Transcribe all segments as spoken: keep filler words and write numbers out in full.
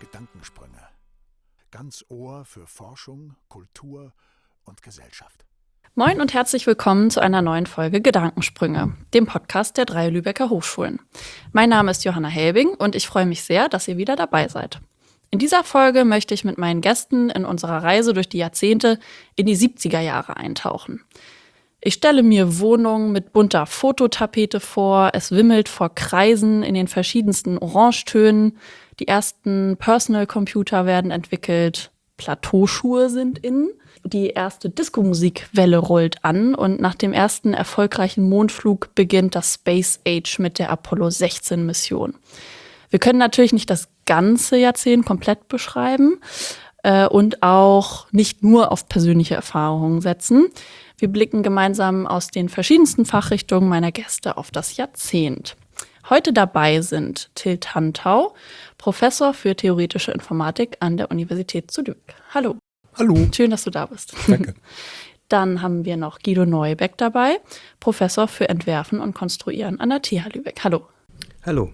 Gedankensprünge. Ganz Ohr für Forschung, Kultur und Gesellschaft. Moin und herzlich willkommen zu einer neuen Folge Gedankensprünge, dem Podcast der drei Lübecker Hochschulen. Mein Name ist Johanna Helbing und ich freue mich sehr, dass ihr wieder dabei seid. In dieser Folge möchte ich mit meinen Gästen in unserer Reise durch die Jahrzehnte in die siebziger Jahre eintauchen. Ich stelle mir Wohnungen mit bunter Fototapete vor, es wimmelt vor Kreisen in den verschiedensten Orangetönen, die ersten Personal Computer werden entwickelt, Plateauschuhe sind in, die erste Disco-Musikwelle rollt an und nach dem ersten erfolgreichen Mondflug beginnt das Space Age mit der Apollo sechzehn Mission. Wir können natürlich nicht das ganze Jahrzehnt komplett beschreiben äh, und auch nicht nur auf persönliche Erfahrungen setzen. Wir blicken gemeinsam aus den verschiedensten Fachrichtungen meiner Gäste auf das Jahrzehnt. Heute dabei sind Till Tantau, Professor für theoretische Informatik an der Universität zu Lübeck. Hallo. Hallo. Schön, dass du da bist. Danke. Dann haben wir noch Guido Neubeck dabei, Professor für Entwerfen und Konstruieren an der T H Lübeck. Hallo. Hallo.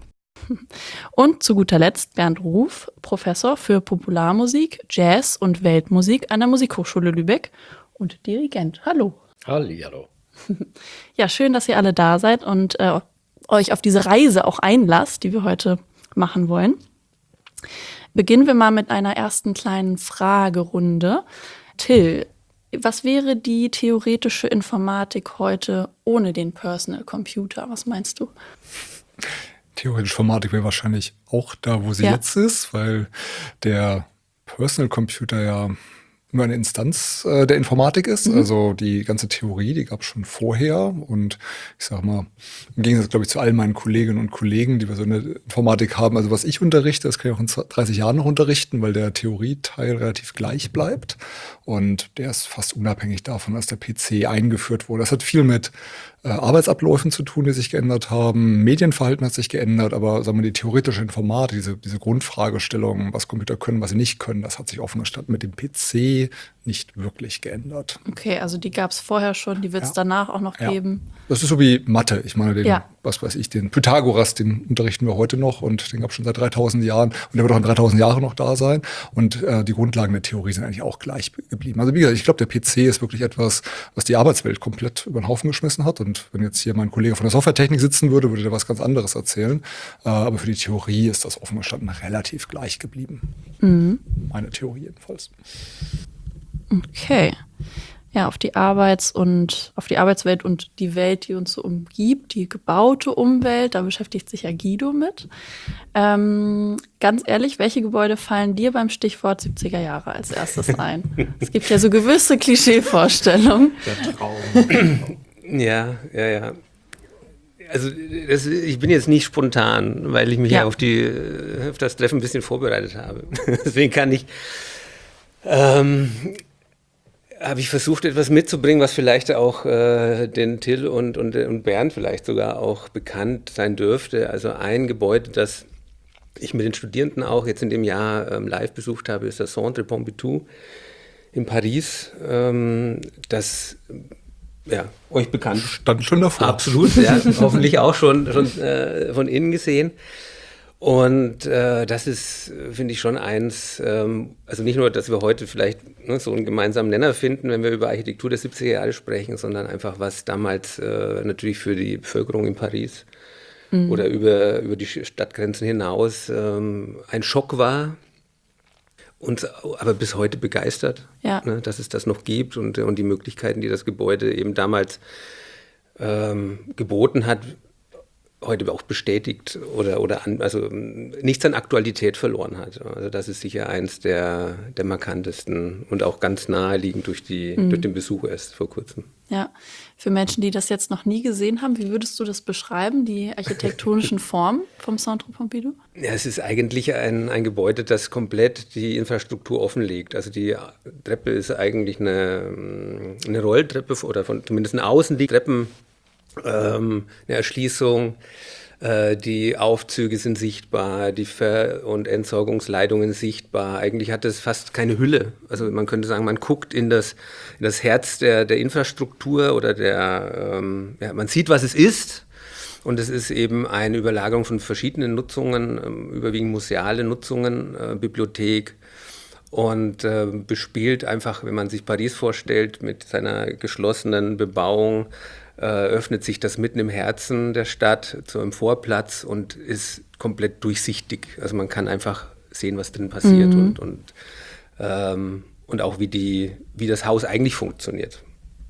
Und zu guter Letzt Bernd Ruf, Professor für Popularmusik, Jazz und Weltmusik an der Musikhochschule Lübeck und Dirigent. Hallo. Hallihallo. Ja, schön, dass ihr alle da seid und äh, euch auf diese Reise auch einlasst, die wir heute machen wollen. Beginnen wir mal mit einer ersten kleinen Fragerunde. Till, was wäre die theoretische Informatik heute ohne den Personal Computer? Was meinst du? Theoretische Informatik wäre wahrscheinlich auch da, wo sie Ja. jetzt ist, weil der Personal Computer ja immer eine Instanz äh, der Informatik ist. Mhm. Also die ganze Theorie, die gab es schon vorher. Und ich sag mal, im Gegensatz, glaube ich, zu all meinen Kolleginnen und Kollegen, die wir so eine Informatik haben, also was ich unterrichte, das kann ich auch in dreißig Jahren noch unterrichten, weil der Theorieteil relativ gleich bleibt. Und der ist fast unabhängig davon, dass der P C eingeführt wurde. Das hat viel mit äh, Arbeitsabläufen zu tun, die sich geändert haben. Medienverhalten hat sich geändert, aber sagen wir, die theoretische Informatik, diese, diese Grundfragestellung, was Computer können, was sie nicht können, das hat sich offen gestanden mit dem P C nicht wirklich geändert. Okay, also die gab es vorher schon, die wird es Ja. danach auch noch Ja. geben. Das ist so wie Mathe. Ich meine, den, Ja. was weiß ich, den Pythagoras, den unterrichten wir heute noch und den gab es schon seit dreitausend Jahren und der wird auch in dreitausend Jahren noch da sein. Und äh, die Grundlagen der Theorie sind eigentlich auch gleich geblieben. Also wie gesagt, ich glaube, der P C ist wirklich etwas, was die Arbeitswelt komplett über den Haufen geschmissen hat. Und wenn jetzt hier mein Kollege von der Softwaretechnik sitzen würde, würde der was ganz anderes erzählen. Äh, aber für die Theorie ist das offen gestanden relativ gleich geblieben. Mhm. Meine Theorie jedenfalls. Okay. Ja, auf die Arbeits- und auf die Arbeitswelt und die Welt, die uns so umgibt, die gebaute Umwelt, da beschäftigt sich ja Guido mit. Ähm, ganz ehrlich, welche Gebäude fallen dir beim Stichwort siebziger Jahre als erstes ein? Es gibt ja so gewisse Klischeevorstellungen. Der Traum. ja, ja, ja. Also das, ich bin jetzt nicht spontan, weil ich mich Ja. ja, auf, die, auf das Treffen ein bisschen vorbereitet habe. Deswegen kann ich, ähm, habe ich versucht, etwas mitzubringen, was vielleicht auch äh, den Till und, und, und Bernd vielleicht sogar auch bekannt sein dürfte. Also ein Gebäude, das ich mit den Studierenden auch jetzt in dem Jahr ähm, live besucht habe, ist das Centre Pompidou in Paris. Ähm, das ja, euch bekannt. Stand schon davor. Absolut, ja, hoffentlich auch schon, schon äh, von innen gesehen. Und äh, das ist, finde ich, schon eins, ähm, also nicht nur, dass wir heute vielleicht ne, so einen gemeinsamen Nenner finden, wenn wir über Architektur der siebziger Jahre sprechen, sondern einfach, was damals äh, natürlich für die Bevölkerung in Paris mhm. oder über, über die Stadtgrenzen hinaus ähm, ein Schock war. Uns aber bis heute begeistert, Ja. ne, dass es das noch gibt und, und die Möglichkeiten, die das Gebäude eben damals ähm, geboten hat, heute auch bestätigt oder, oder an, also nichts an Aktualität verloren hat. Also das ist sicher eins der, der markantesten und auch ganz naheliegend durch, die, Mhm. durch den Besuch erst vor kurzem. Ja, für Menschen, die das jetzt noch nie gesehen haben, wie würdest du das beschreiben, die architektonischen Formen vom Centre Pompidou? Ja, es ist eigentlich ein, ein Gebäude, das komplett die Infrastruktur offenlegt. Also die Treppe ist eigentlich eine, eine Rolltreppe oder von, zumindest eine Außenliegtreppen, ähm, eine Erschließung. Äh, die Aufzüge sind sichtbar, die Ver- und Entsorgungsleitungen sichtbar. Eigentlich hat es fast keine Hülle. Also man könnte sagen, man guckt in das, in das Herz der, der Infrastruktur oder der, ähm, ja, man sieht, was es ist. Und es ist eben eine Überlagerung von verschiedenen Nutzungen, überwiegend museale Nutzungen, äh, Bibliothek und äh, bespielt einfach, wenn man sich Paris vorstellt, mit seiner geschlossenen Bebauung, äh, öffnet sich das mitten im Herzen der Stadt zu einem Vorplatz und ist komplett durchsichtig. Also man kann einfach sehen, was drin passiert mhm. und, und, ähm, und auch wie, die, wie das Haus eigentlich funktioniert.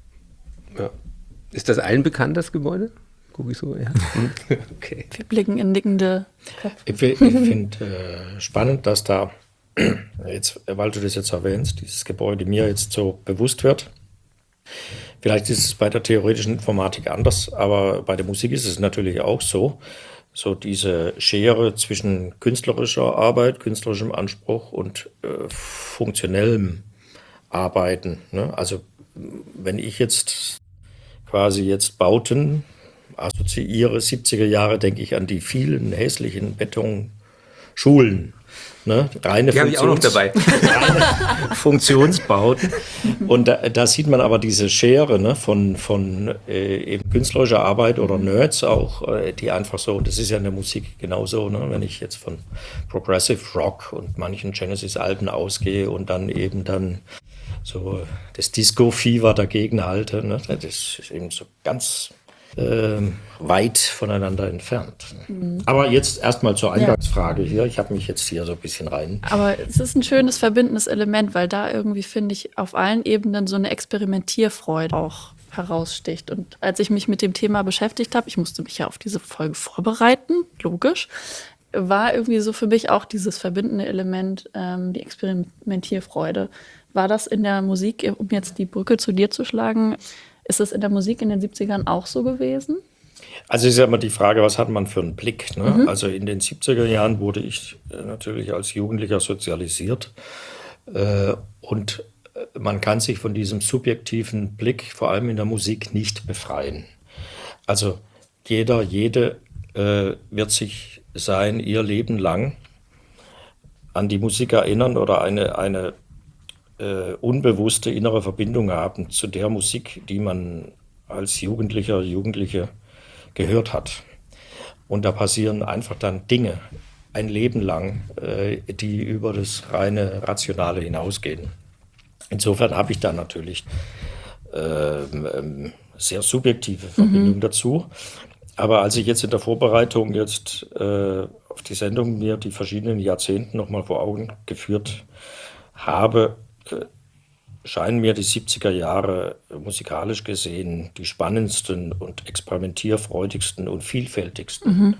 Ja. Ist das allen bekannt, das Gebäude? Gucke ich so, ja. Okay. Wir blicken in nickende Köpfe. Ich, ich finde äh, spannend, dass da, jetzt, weil du das jetzt erwähnst, dieses Gebäude mir jetzt so bewusst wird. Vielleicht ist es bei der theoretischen Informatik anders, aber bei der Musik ist es natürlich auch so. So diese Schere zwischen künstlerischer Arbeit, künstlerischem Anspruch und äh, funktionellem Arbeiten. Ne? Also wenn ich jetzt quasi jetzt Bauten assoziiere, siebziger Jahre, denke ich an die vielen hässlichen Betonschulen. Ne? Reine die habe ich auch noch dabei. Reine Funktionsbauten. Und da, da sieht man aber diese Schere ne, von, von äh, eben künstlerischer Arbeit oder Nerds auch, äh, die einfach so, das ist ja in der Musik genauso, ne? Wenn ich jetzt von Progressive Rock und manchen Genesis-Alben ausgehe und dann eben dann so das Disco-Fever dagegen halte, ne? Das ist eben so ganz ähm, weit voneinander entfernt. Mhm. Aber jetzt erstmal zur Eingangsfrage ja. hier. Ich habe mich jetzt hier so ein bisschen rein. Aber es ist ein schönes verbindendes Element, weil da irgendwie, finde ich, auf allen Ebenen so eine Experimentierfreude auch heraussticht. Und als ich mich mit dem Thema beschäftigt habe, ich musste mich ja auf diese Folge vorbereiten, logisch, war irgendwie so für mich auch dieses verbindende Element, ähm, die Experimentierfreude. War das in der Musik, um jetzt die Brücke zu dir zu schlagen, ist es in der Musik in den siebzigern auch so gewesen? Also ist ja immer die Frage, was hat man für einen Blick? Ne? Mhm. Also in den siebziger Jahren wurde ich äh, natürlich als Jugendlicher sozialisiert. Äh, und man kann sich von diesem subjektiven Blick, vor allem in der Musik, nicht befreien. Also jeder, jede äh, wird sich sein, ihr Leben lang an die Musik erinnern oder eine, eine äh, unbewusste innere Verbindung haben zu der Musik, die man als Jugendlicher, Jugendliche gehört hat. Und da passieren einfach dann Dinge, ein Leben lang, äh, die über das reine Rationale hinausgehen. Insofern habe ich da natürlich äh, ähm, sehr subjektive Verbindung mhm. dazu. Aber als ich jetzt in der Vorbereitung jetzt äh, auf die Sendung mir die verschiedenen Jahrzehnte nochmal vor Augen geführt habe, äh, scheinen mir die siebziger Jahre musikalisch gesehen die spannendsten und experimentierfreudigsten und vielfältigsten mhm.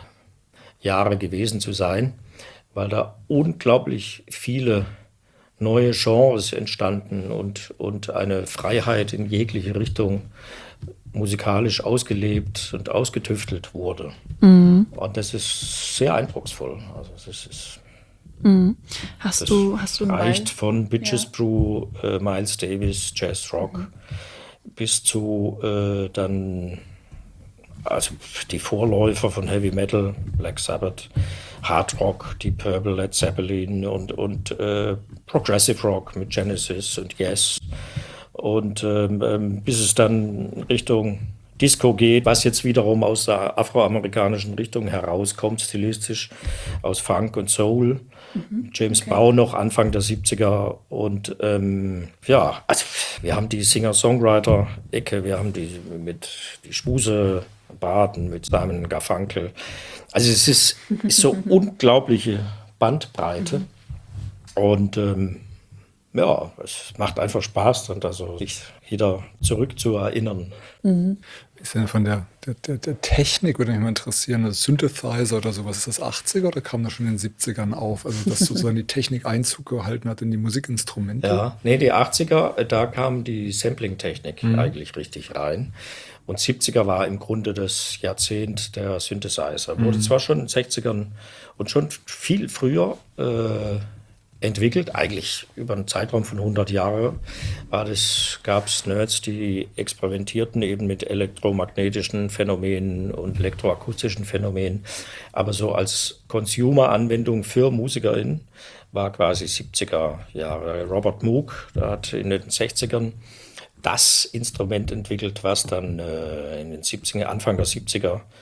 Jahre gewesen zu sein, weil da unglaublich viele neue Genres entstanden und, und eine Freiheit in jegliche Richtung musikalisch ausgelebt und ausgetüftelt wurde. Mhm. Und das ist sehr eindrucksvoll. Also das ist mhm. Hast das du hast du reicht von Bitches ja. Brew, äh, Miles Davis, Jazz Rock mhm. bis zu äh, dann also die Vorläufer von Heavy Metal, Black Sabbath, Hard Rock, Deep Purple, Led Zeppelin und, und äh, Progressive Rock mit Genesis und Yes. Und ähm, bis es dann Richtung Disco geht, was jetzt wiederum aus der afroamerikanischen Richtung herauskommt, stilistisch aus Funk und Soul. Mhm. James okay. Brown noch Anfang der siebziger. Und ähm, ja, also wir haben die Singer-Songwriter-Ecke, wir haben die mit die Schmuse-Baden mit Simon Garfunkel. Also es ist, ist so unglaubliche Bandbreite. Mhm. Und ähm, ja, es macht einfach Spaß, dann also sich wieder zurück zu erinnern. Mhm. Ist denn von der, der, der Technik, würde mich mal interessieren, also Synthesizer oder sowas, ist das achtziger oder kam das schon in den siebzigern auf? Also dass sozusagen die Technik Einzug gehalten hat in die Musikinstrumente? Ja, nee, die achtziger, da kam die Sampling-Technik mhm. eigentlich richtig rein. Und siebziger war im Grunde das Jahrzehnt der Synthesizer. Wurde mhm. zwar schon in den sechzigern und schon viel früher äh, entwickelt, eigentlich über einen Zeitraum von hundert Jahren war das, gab es Nerds, die experimentierten eben mit elektromagnetischen Phänomenen und elektroakustischen Phänomenen. Aber so als Consumer-Anwendung für MusikerInnen war quasi siebziger Jahre. Robert Moog, der hat in den sechzigern das Instrument entwickelt, was dann äh, in den siebzigern, Anfang der siebziger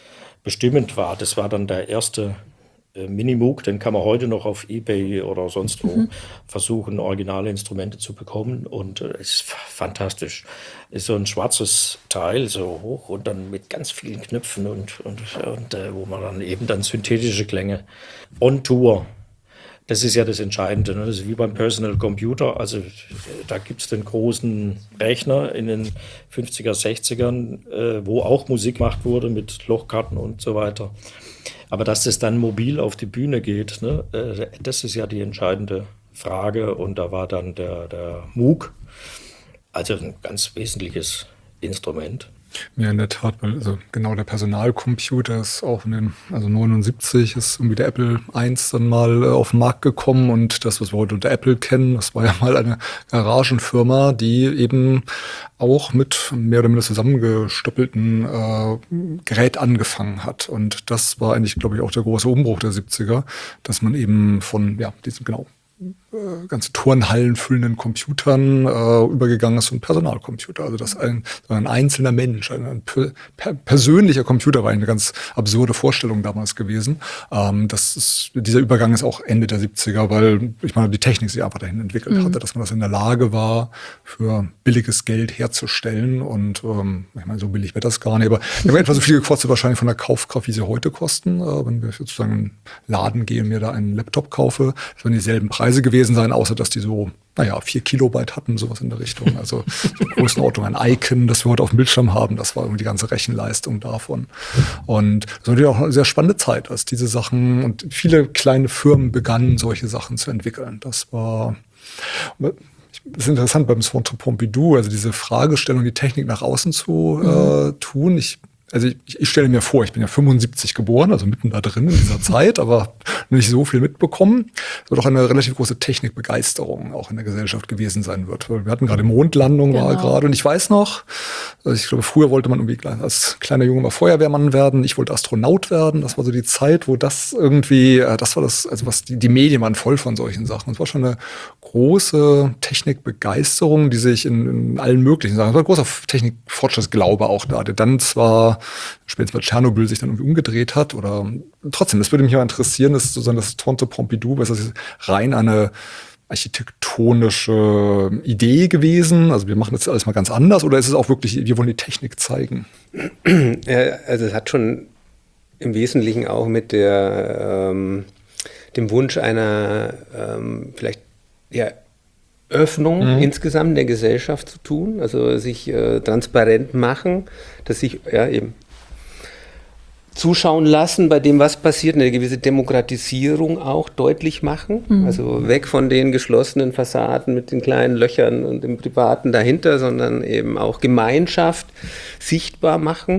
bestimmend war. Das war dann der erste äh, Minimoog, den kann man heute noch auf eBay oder sonst wo mhm. versuchen, originale Instrumente zu bekommen. Und es äh, ist f- fantastisch. Ist so ein schwarzes Teil, so hoch und dann mit ganz vielen Knöpfen und, und, und äh, wo man dann eben dann synthetische Klänge on Tour. Das ist ja das Entscheidende. Ne? Das ist wie beim Personal Computer. Also da gibt es den großen Rechner in den fünfziger, sechzigern, äh, wo auch Musik gemacht wurde mit Lochkarten und so weiter. Aber dass das dann mobil auf die Bühne geht, ne? äh, das ist ja die entscheidende Frage. Und da war dann der, der Moog, also ein ganz wesentliches Instrument. Ja, in der Tat, weil also genau der Personalcomputer ist auch in den, also neunundsiebzig ist irgendwie der Apple eins dann mal äh, auf den Markt gekommen und das, was wir heute unter Apple kennen, das war ja mal eine Garagenfirma, die eben auch mit mehr oder minder zusammengestoppelten äh, Gerät angefangen hat. Und das war eigentlich, glaube ich, auch der große Umbruch der siebziger, dass man eben von, ja, diesem, genau, ganze Turnhallen füllenden Computern äh, übergegangen ist zum Personalcomputer. Also dass ein, ein einzelner Mensch, ein, ein per, per, persönlicher Computer war eine ganz absurde Vorstellung damals gewesen. Ähm, das ist, dieser Übergang ist auch Ende der siebziger, weil ich meine, die Technik sich einfach dahin entwickelt mhm. hatte, dass man das in der Lage war, für billiges Geld herzustellen. Und ähm, ich meine, so billig wird das gar nicht, aber wir haben etwa so viel gekostet wahrscheinlich von der Kaufkraft, wie sie heute kosten. Äh, wenn wir sozusagen in einen Laden gehen und mir da einen Laptop kaufe, das werden dieselben Preise gewesen sein, außer dass die so, naja, vier Kilobyte hatten, sowas in der Richtung. Also in Größenordnung ein Icon, das wir heute auf dem Bildschirm haben, das war irgendwie die ganze Rechenleistung davon. Und das war natürlich auch eine sehr spannende Zeit, als diese Sachen und viele kleine Firmen begannen, solche Sachen zu entwickeln. Das war, das ist interessant beim Centre Pompidou, also diese Fragestellung, die Technik nach außen zu äh, tun. Ich Also ich, ich stelle mir vor, ich bin ja fünfundsiebzig geboren, also mitten da drin in dieser Zeit, aber nicht so viel mitbekommen. Es wird auch eine relativ große Technikbegeisterung auch in der Gesellschaft gewesen sein wird. Wir hatten gerade Mondlandung, genau. war gerade. Und ich weiß noch, also ich glaube, früher wollte man irgendwie als kleiner Junge mal Feuerwehrmann werden. Ich wollte Astronaut werden. Das war so die Zeit, wo das irgendwie, das war das, also was die, die Medien waren voll von solchen Sachen. Es war schon eine große Technikbegeisterung, die sich in, in allen möglichen Sachen, es war ein großer Technikfortschrittsglaube auch da, der dann zwar später bei Tschernobyl sich dann irgendwie umgedreht hat oder trotzdem, das würde mich mal interessieren, das ist sozusagen das Centre Pompidou, was ist rein eine architektonische Idee gewesen? Also wir machen das alles mal ganz anders oder ist es auch wirklich, wir wollen die Technik zeigen? Ja, also es hat schon im Wesentlichen auch mit der, ähm, dem Wunsch einer ähm, vielleicht ja, Öffnung mhm. insgesamt der Gesellschaft zu tun, also sich äh, transparent machen, dass sich ja eben zuschauen lassen bei dem, was passiert, eine gewisse Demokratisierung auch deutlich machen, mhm. also weg von den geschlossenen Fassaden mit den kleinen Löchern und dem Privaten dahinter, sondern eben auch Gemeinschaft sichtbar machen.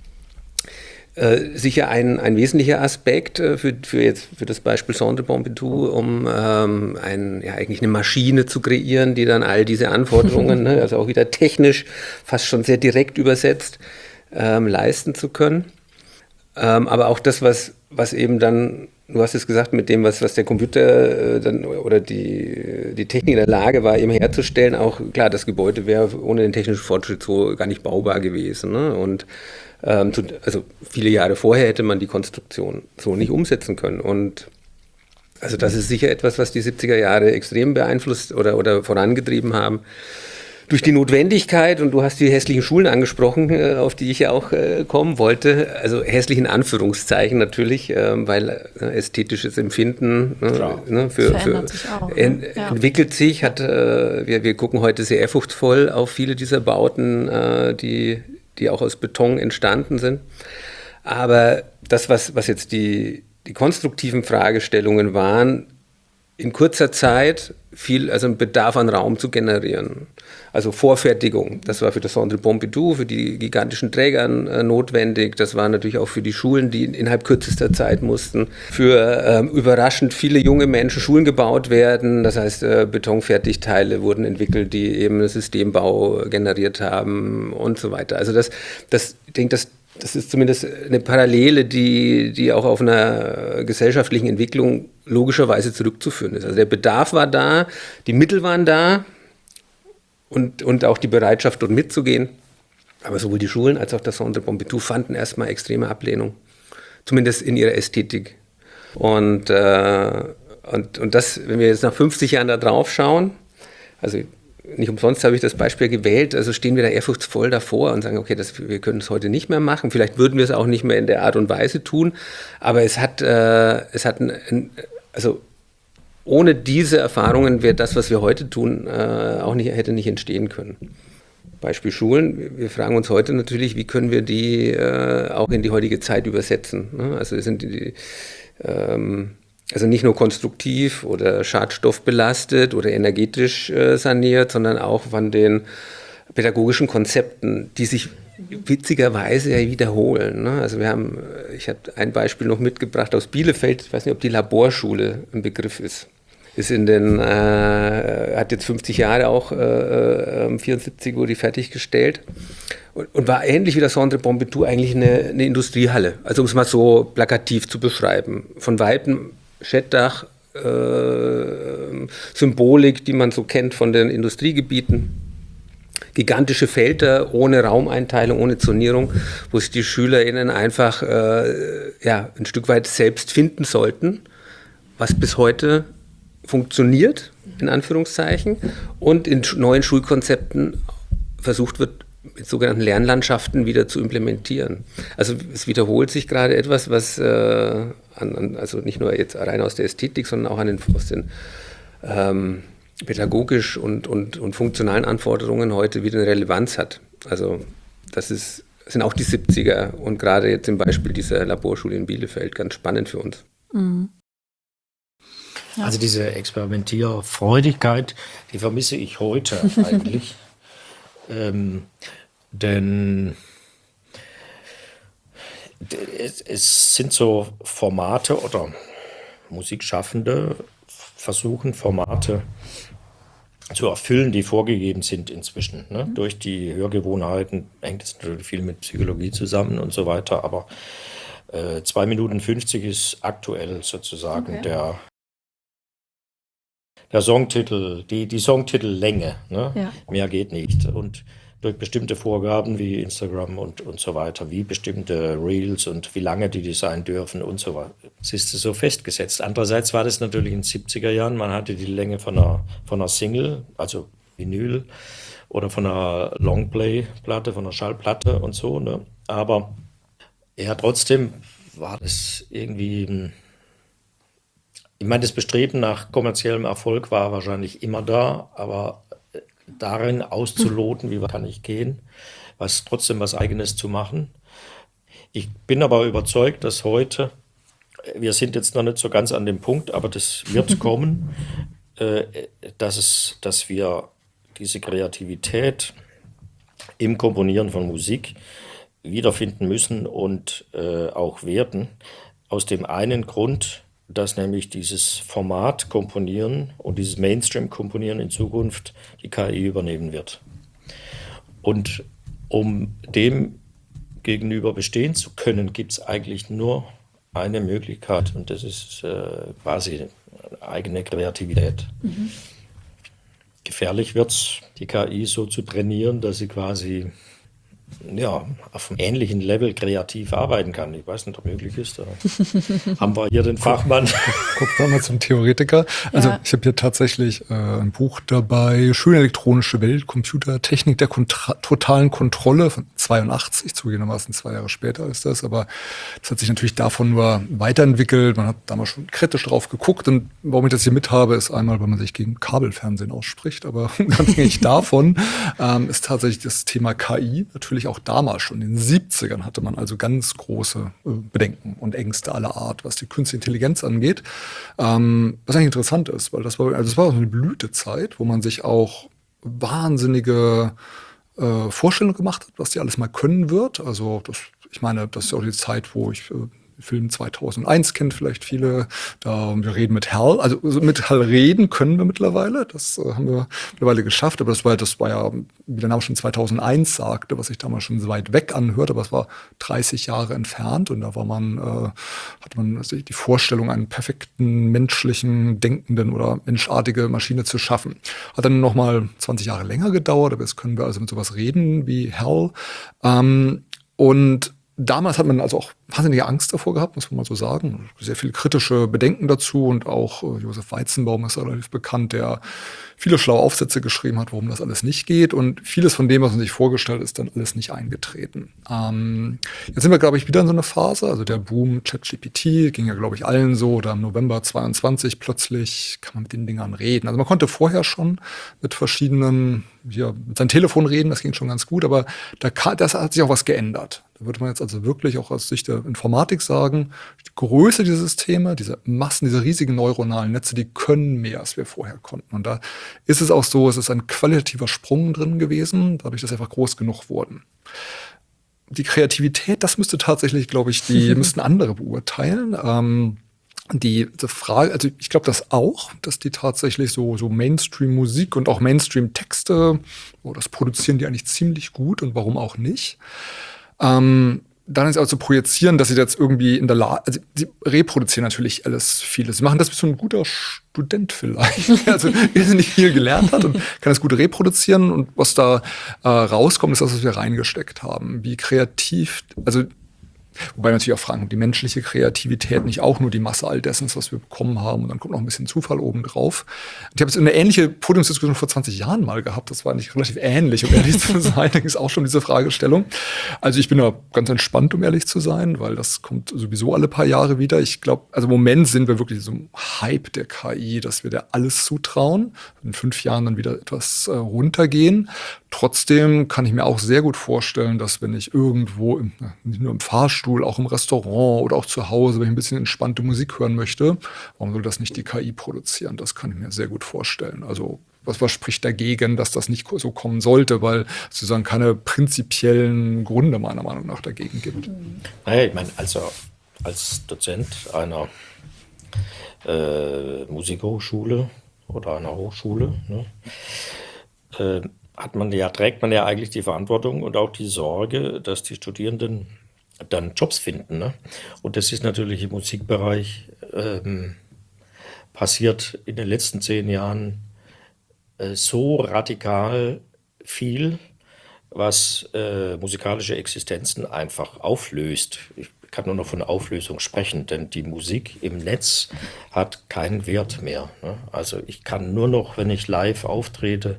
Äh, sicher ein, ein wesentlicher Aspekt äh, für, für, jetzt, für das Beispiel Centre Pompidou, um ähm, ein, ja, eigentlich eine Maschine zu kreieren, die dann all diese Anforderungen, ne, also auch wieder technisch, fast schon sehr direkt übersetzt, ähm, leisten zu können. Ähm, aber auch das, was, was eben dann, du hast es gesagt, mit dem, was, was der Computer äh, dann oder die, die Technik in der Lage war, eben herzustellen, auch klar, das Gebäude wäre ohne den technischen Fortschritt so gar nicht baubar gewesen. Ne? Und ähm, zu, also viele Jahre vorher hätte man die Konstruktion so nicht umsetzen können. Und also das ist sicher etwas, was die siebziger Jahre extrem beeinflusst oder, oder vorangetrieben haben. Durch die Notwendigkeit, und du hast die hässlichen Schulen angesprochen, auf die ich ja auch äh, kommen wollte, also hässlich in Anführungszeichen natürlich, äh, weil äh, ästhetisches Empfinden äh, ne, für, für sich auch, en, ne? ja. entwickelt sich. Hat, äh, wir, wir gucken heute sehr ehrfurchtsvoll auf viele dieser Bauten, äh, die, die auch aus Beton entstanden sind. Aber das, was, was jetzt die, die konstruktiven Fragestellungen waren, in kurzer Zeit viel, also einen Bedarf an Raum zu generieren. Also Vorfertigung, das war für das Centre Pompidou, für die gigantischen Träger äh, notwendig. Das war natürlich auch für die Schulen, die innerhalb kürzester Zeit mussten. Für ähm, überraschend viele junge Menschen Schulen gebaut werden. Das heißt, äh, Betonfertigteile wurden entwickelt, die eben einen Systembau generiert haben und so weiter. Also das, das ich denke, das Das ist zumindest eine Parallele, die, die auch auf einer gesellschaftlichen Entwicklung logischerweise zurückzuführen ist. Also der Bedarf war da, die Mittel waren da und, und auch die Bereitschaft, dort mitzugehen. Aber sowohl die Schulen als auch das Centre Pompidou fanden erstmal extreme Ablehnung. zumindest in ihrer Ästhetik. Und, äh, und, und das, wenn wir jetzt nach fünfzig Jahren da drauf schauen, also nicht umsonst habe ich das Beispiel gewählt, also stehen wir da ehrfurchtsvoll davor und sagen, okay, das, wir können es heute nicht mehr machen, vielleicht würden wir es auch nicht mehr in der Art und Weise tun, aber es hat, äh, es hat ein, ein, also ohne diese Erfahrungen wäre das, was wir heute tun, äh, auch nicht, hätte nicht entstehen können. Beispiel Schulen, wir fragen uns heute natürlich, wie können wir die äh, auch in die heutige Zeit übersetzen, ne? Also sind die, ähm, Also nicht nur konstruktiv oder schadstoffbelastet oder energetisch äh, saniert, sondern auch von den pädagogischen Konzepten, die sich witzigerweise ja wiederholen. Ne? Also wir haben, ich habe ein Beispiel noch mitgebracht aus Bielefeld, ich weiß nicht, ob die Laborschule ein Begriff ist. Ist in den, äh, hat jetzt fünfzig Jahre auch, äh, vierundsiebzig wurde die fertiggestellt und, und war ähnlich wie das Centre Pompidou eigentlich eine, eine Industriehalle. Also um es mal so plakativ zu beschreiben. Von Weitem Schettdach, äh, Symbolik, die man so kennt von den Industriegebieten. Gigantische Felder ohne Raumeinteilung, ohne Zonierung, wo sich die SchülerInnen einfach äh, ja, ein Stück weit selbst finden sollten, was bis heute funktioniert, in Anführungszeichen, und in neuen Schulkonzepten versucht wird, mit sogenannten Lernlandschaften wieder zu implementieren. Also es wiederholt sich gerade etwas, was äh, an, an, also nicht nur jetzt rein aus der Ästhetik, sondern auch an den, aus den ähm, pädagogisch und, und, und funktionalen Anforderungen heute wieder eine Relevanz hat. Also das ist, sind auch die siebziger und gerade jetzt im Beispiel dieser Laborschule in Bielefeld ganz spannend für uns. Mhm. Ja. Also diese Experimentierfreudigkeit, die vermisse ich heute eigentlich. ähm, denn es, es sind so Formate oder Musikschaffende versuchen Formate zu erfüllen, die vorgegeben sind inzwischen. Ne? Mhm. Durch die Hörgewohnheiten hängt es natürlich viel mit Psychologie zusammen und so weiter, aber äh, zwei Minuten fünfzig ist aktuell sozusagen okay. der Der Songtitel, die, die Songtitellänge, ne? Ja. Mehr geht nicht. Und durch bestimmte Vorgaben wie Instagram und, und so weiter, wie bestimmte Reels und wie lange die die sein dürfen und so weiter, es ist so festgesetzt. Andererseits war das natürlich in den siebziger Jahren, man hatte die Länge von einer, von einer Single, also Vinyl oder von einer Longplay-Platte, von einer Schallplatte und so. Ne? Aber ja, trotzdem war das irgendwie ein Ich meine, das Bestreben nach kommerziellem Erfolg war wahrscheinlich immer da, aber darin auszuloten, wie weit kann ich gehen, was trotzdem was Eigenes zu machen. Ich bin aber überzeugt, dass heute, wir sind jetzt noch nicht so ganz an dem Punkt, aber das wird kommen, äh, dass es, dass wir diese Kreativität im Komponieren von Musik wiederfinden müssen und äh, auch werden. Aus dem einen Grund, dass nämlich dieses Format Komponieren und dieses Mainstream-Komponieren in Zukunft die K I übernehmen wird. Und um dem gegenüber bestehen zu können, gibt es eigentlich nur eine Möglichkeit und das ist äh, quasi eigene Kreativität. Mhm. Gefährlich wird es, die K I so zu trainieren, dass sie quasi ja, auf einem ähnlichen Level kreativ arbeiten kann. Ich weiß nicht, ob möglich ist. Da haben wir hier den Fachmann. Guckt mal zum Theoretiker. Also ja. Ich habe hier tatsächlich äh, ein Buch dabei, Schöne elektronische Welt, Computertechnik der Kontra- totalen Kontrolle von zweiundachtzig, zugegebenermaßen zwei Jahre später ist das, aber das hat sich natürlich davon nur weiterentwickelt. Man hat damals schon kritisch drauf geguckt und warum ich das hier mit habe, ist einmal, weil man sich gegen Kabelfernsehen ausspricht, aber unabhängig davon ähm, ist tatsächlich das Thema K I natürlich auch damals schon, in den siebzigern hatte man also ganz große äh, Bedenken und Ängste aller Art, was die künstliche Intelligenz angeht. Ähm, was eigentlich interessant ist, weil das war, also das war so eine Blütezeit, wo man sich auch wahnsinnige äh, Vorstellungen gemacht hat, was die alles mal können wird. Also das, ich meine, das ist auch die Zeit, wo ich äh, Film zweitausendeins kennt vielleicht viele, da wir reden mit Hal, also mit Hal reden können wir mittlerweile, das äh, haben wir mittlerweile geschafft, aber das war, das war ja, wie der Name schon zweitausendeins sagte, was sich damals schon so weit weg anhört, aber es war dreißig Jahre entfernt und da war man, äh, hatte man also die Vorstellung, einen perfekten menschlichen, denkenden oder menschartige Maschine zu schaffen. Hat dann nochmal zwanzig Jahre länger gedauert, aber jetzt können wir also mit sowas reden wie Hal. Ähm, und damals hat man also auch wahnsinnige Angst davor gehabt, muss man mal so sagen. Sehr viele kritische Bedenken dazu und auch äh, Josef Weizenbaum ist relativ bekannt, der viele schlaue Aufsätze geschrieben hat, warum das alles nicht geht. Und vieles von dem, was man sich vorgestellt hat, ist dann alles nicht eingetreten. Ähm, jetzt sind wir, glaube ich, wieder in so einer Phase. Also der Boom ChatGPT ging ja, glaube ich, allen so. Oder im November zweiundzwanzig plötzlich kann man mit den Dingern reden. Also man konnte vorher schon mit verschiedenen, ja, mit seinem Telefon reden, das ging schon ganz gut. Aber da kann, das hat sich auch was geändert. Da würde man jetzt also wirklich auch aus Sicht der Informatik sagen, die Größe dieser Systeme, diese Massen, diese riesigen neuronalen Netze, die können mehr, als wir vorher konnten. Und da ist es auch so, es ist ein qualitativer Sprung drin gewesen, dadurch, dass sie einfach groß genug wurden. Die Kreativität, das müsste tatsächlich, glaube ich, die müssten andere beurteilen. Ähm, die, die Frage, also ich glaube das auch, dass die tatsächlich so, so Mainstream-Musik und auch Mainstream-Texte, oh, das produzieren die eigentlich ziemlich gut und warum auch nicht. Ähm, dann ist auch zu projizieren, dass sie jetzt irgendwie in der Lage, also sie reproduzieren natürlich alles vieles. Sie machen das wie so ein guter Student vielleicht, also irrsinnig viel gelernt hat und kann das gut reproduzieren und was da äh, rauskommt, ist das, was wir reingesteckt haben. Wie kreativ, also wobei wir natürlich auch fragen, ob die menschliche Kreativität nicht auch nur die Masse all dessen ist, was wir bekommen haben. Und dann kommt noch ein bisschen Zufall obendrauf. Ich habe jetzt eine ähnliche Podiumsdiskussion vor zwanzig Jahren mal gehabt. Das war nicht relativ ähnlich, um ehrlich zu sein. Da ging es auch schon um diese Fragestellung. Also ich bin da ganz entspannt, um ehrlich zu sein, weil das kommt sowieso alle paar Jahre wieder. Ich glaube, also im Moment sind wir wirklich so im Hype der K I, dass wir der alles zutrauen. In fünf Jahren dann wieder etwas äh, runtergehen. Trotzdem kann ich mir auch sehr gut vorstellen, dass wenn ich irgendwo, im, nicht nur im Fahrstuhl, auch im Restaurant oder auch zu Hause, wenn ich ein bisschen entspannte Musik hören möchte, warum soll das nicht die K I produzieren? Das kann ich mir sehr gut vorstellen. Also was, was spricht dagegen, dass das nicht so kommen sollte, weil es sozusagen keine prinzipiellen Gründe meiner Meinung nach dagegen gibt. Naja, ich meine, also als Dozent einer äh, Musikhochschule oder einer Hochschule, ne, äh, hat man ja, trägt man ja eigentlich die Verantwortung und auch die Sorge, dass die Studierenden dann Jobs finden. Ne? Und das ist natürlich im Musikbereich ähm, passiert in den letzten zehn Jahren äh, so radikal viel, was äh, musikalische Existenzen einfach auflöst. Ich kann nur noch von Auflösung sprechen, denn die Musik im Netz hat keinen Wert mehr. Ne? Also ich kann nur noch, wenn ich live auftrete,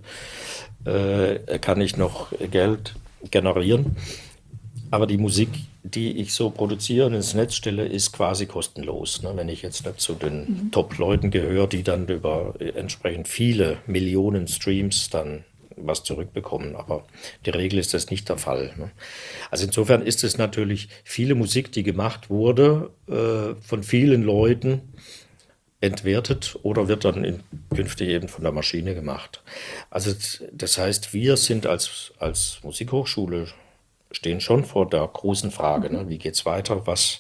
äh, kann ich noch Geld generieren. Aber die Musik, die ich so produziere und ins Netz stelle, ist quasi kostenlos. Ne? Wenn ich jetzt nicht zu den mhm. Top-Leuten gehöre, die dann über entsprechend viele Millionen Streams dann was zurückbekommen. Aber die Regel ist das nicht der Fall. Ne? Also insofern ist es natürlich viele Musik, die gemacht wurde, äh, von vielen Leuten entwertet oder wird dann in, künftig eben von der Maschine gemacht. Also das heißt, wir sind als, als Musikhochschule stehen schon vor der großen Frage, ne? Wie geht's weiter? Was,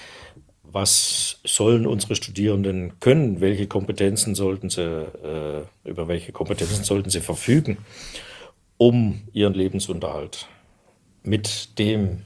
was sollen unsere Studierenden können? Welche Kompetenzen sollten sie, äh, über welche Kompetenzen sollten sie verfügen, um ihren Lebensunterhalt mit dem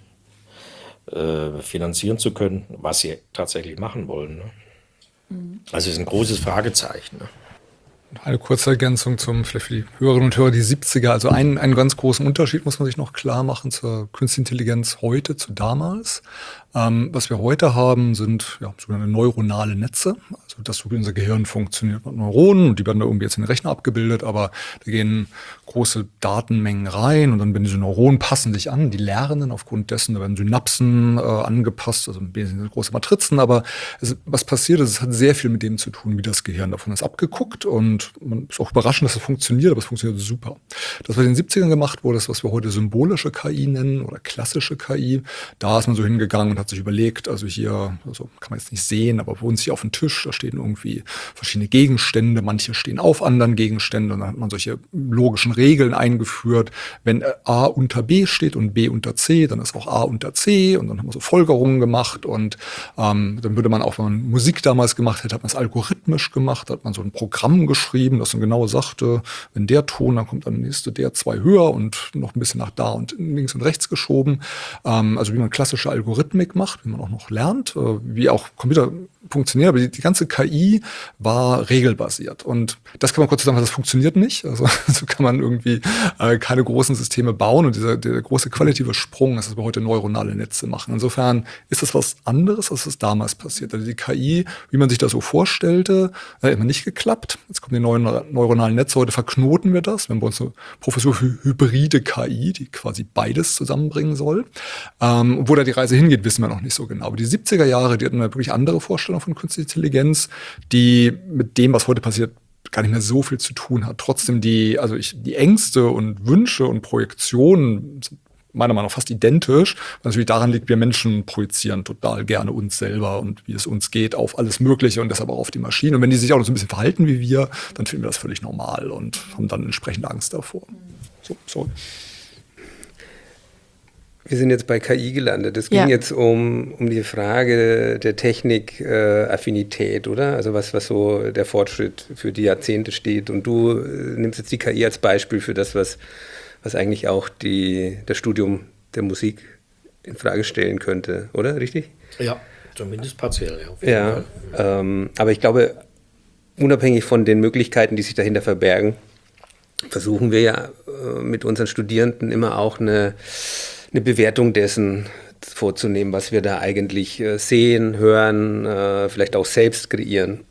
äh, finanzieren zu können, was sie tatsächlich machen wollen. Ne? Mhm. Also es ist ein großes Fragezeichen. Ne? Eine kurze Ergänzung zum, vielleicht für die Hörerinnen und Hörer, die siebziger. Also einen, einen ganz großen Unterschied muss man sich noch klar machen zur Künstliche Intelligenz heute zu damals. Ähm, was wir heute haben, sind ja, sogenannte neuronale Netze. Also das, so wie unser Gehirn funktioniert mit Neuronen. Und die werden da irgendwie jetzt in den Rechner abgebildet, aber da gehen große Datenmengen rein und dann werden diese Neuronen passen sich an, die lernen aufgrund dessen, da werden Synapsen äh, angepasst, also große Matrizen, aber es, was passiert ist, es hat sehr viel mit dem zu tun, wie das Gehirn davon ist abgeguckt und man ist auch überraschend, dass es funktioniert, aber es funktioniert super. Das, was in den siebzigern gemacht wurde, ist, was wir heute symbolische K I nennen oder klassische K I, da ist man so hingegangen und hat sich überlegt, also hier, also kann man jetzt nicht sehen, aber bei uns hier auf dem Tisch, da stehen irgendwie verschiedene Gegenstände, manche stehen auf anderen Gegenständen und dann hat man solche logischen Regeln eingeführt. Wenn A unter B steht und B unter C, dann ist auch A unter C und dann haben wir so Folgerungen gemacht und ähm, dann würde man auch, wenn man Musik damals gemacht hätte, hat man es algorithmisch gemacht, hat man so ein Programm geschrieben, vorgeschrieben, dass man genau sagte, wenn der Ton, dann kommt dann nächste der zwei höher und noch ein bisschen nach da und links und rechts geschoben. Ähm, also wie man klassische Algorithmik macht, wie man auch noch lernt, äh, wie auch Computer funktionieren. Aber die, die ganze K I war regelbasiert. Und das kann man kurz sagen, das funktioniert nicht. Also so kann man irgendwie äh, keine großen Systeme bauen. Und dieser der große qualitative Sprung ist, dass wir heute neuronale Netze machen. Insofern ist das was anderes, als es damals passiert. Also die K I, wie man sich das so vorstellte, hat immer nicht geklappt. Jetzt kommen die neuen neuronalen Netze. Heute verknoten wir das. Wir haben bei uns eine Professur für hybride K I, die quasi beides zusammenbringen soll. Ähm, wo da die Reise hingeht, wissen wir noch nicht so genau. Aber die siebziger Jahre, die hatten eine wirklich andere Vorstellung von künstlicher Intelligenz, die mit dem, was heute passiert, gar nicht mehr so viel zu tun hat. Trotzdem die, also ich, die Ängste und Wünsche und Projektionen sind meiner Meinung nach fast identisch, was natürlich daran liegt, wir Menschen projizieren total gerne uns selber und wie es uns geht auf alles Mögliche und deshalb auch auf die Maschinen. Und wenn die sich auch noch so ein bisschen verhalten wie wir, dann finden wir das völlig normal und haben dann entsprechend Angst davor. So, sorry. Wir sind jetzt bei K I gelandet. Es ging ja. jetzt um, um die Frage der Technik-Affinität, äh, oder? Also was, was so der Fortschritt für die Jahrzehnte steht. Und du äh, nimmst jetzt die K I als Beispiel für das, was, was eigentlich auch die, das Studium der Musik in Frage stellen könnte, oder? Richtig? Ja, zumindest partiell. Ja, auf jeden ja Fall. Ähm, aber ich glaube, unabhängig von den Möglichkeiten, die sich dahinter verbergen, versuchen wir ja äh, mit unseren Studierenden immer auch eine eine Bewertung dessen vorzunehmen, was wir da eigentlich äh, sehen, hören, äh, vielleicht auch selbst kreieren.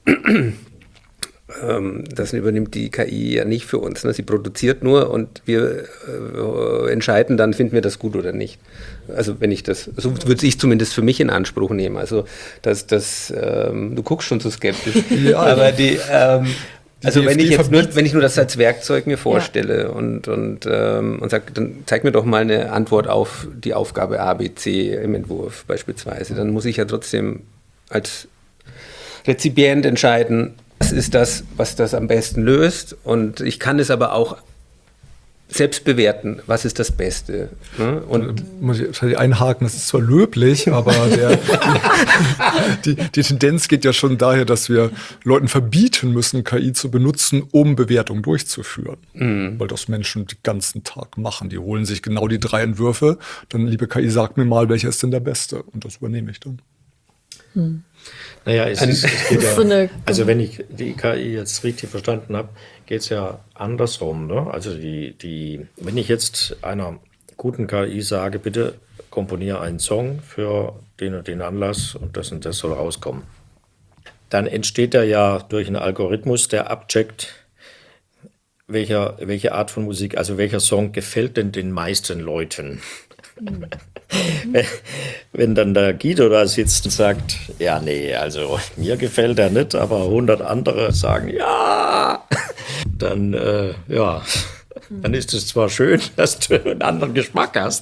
ähm, das übernimmt die K I ja nicht für uns. Ne? Sie produziert nur und wir äh, entscheiden dann, finden wir das gut oder nicht. Also wenn ich das, so würde ich zumindest für mich in Anspruch nehmen. Also das, das, ähm, du guckst schon so skeptisch. Ja, aber die ähm, Also wenn ich jetzt nur, wenn ich nur das als Werkzeug mir vorstelle ja. und, und, ähm, und sage, dann zeig mir doch mal eine Antwort auf die Aufgabe A, B, C im Entwurf beispielsweise, dann muss ich ja trotzdem als Rezipient entscheiden, was ist das, was das am besten löst, und ich kann es aber auch selbst bewerten, was ist das Beste. Ne? Und muss ich einhaken, das ist zwar löblich, aber der, die, die Tendenz geht ja schon daher, dass wir Leuten verbieten müssen, K I zu benutzen, um Bewertungen durchzuführen. Mhm. Weil das Menschen den ganzen Tag machen. Die holen sich genau die drei Entwürfe, dann, liebe K I, sag mir mal, welcher ist denn der Beste? Und das übernehme ich dann. Hm. Naja, es ist, es geht ja, so eine, also wenn ich die K I jetzt richtig verstanden habe, geht es ja andersrum. Ne? Also die, die, wenn ich jetzt einer guten K I sage, bitte komponiere einen Song für den und den Anlass und das und das soll rauskommen, dann entsteht da ja durch einen Algorithmus, der abcheckt, welcher, welche Art von Musik, also welcher Song gefällt denn den meisten Leuten. Mhm. Wenn dann der Guido da sitzt und sagt, ja, nee, also mir gefällt er nicht, aber hundert andere sagen, ja, dann, äh, ja, dann ist es zwar schön, dass du einen anderen Geschmack hast,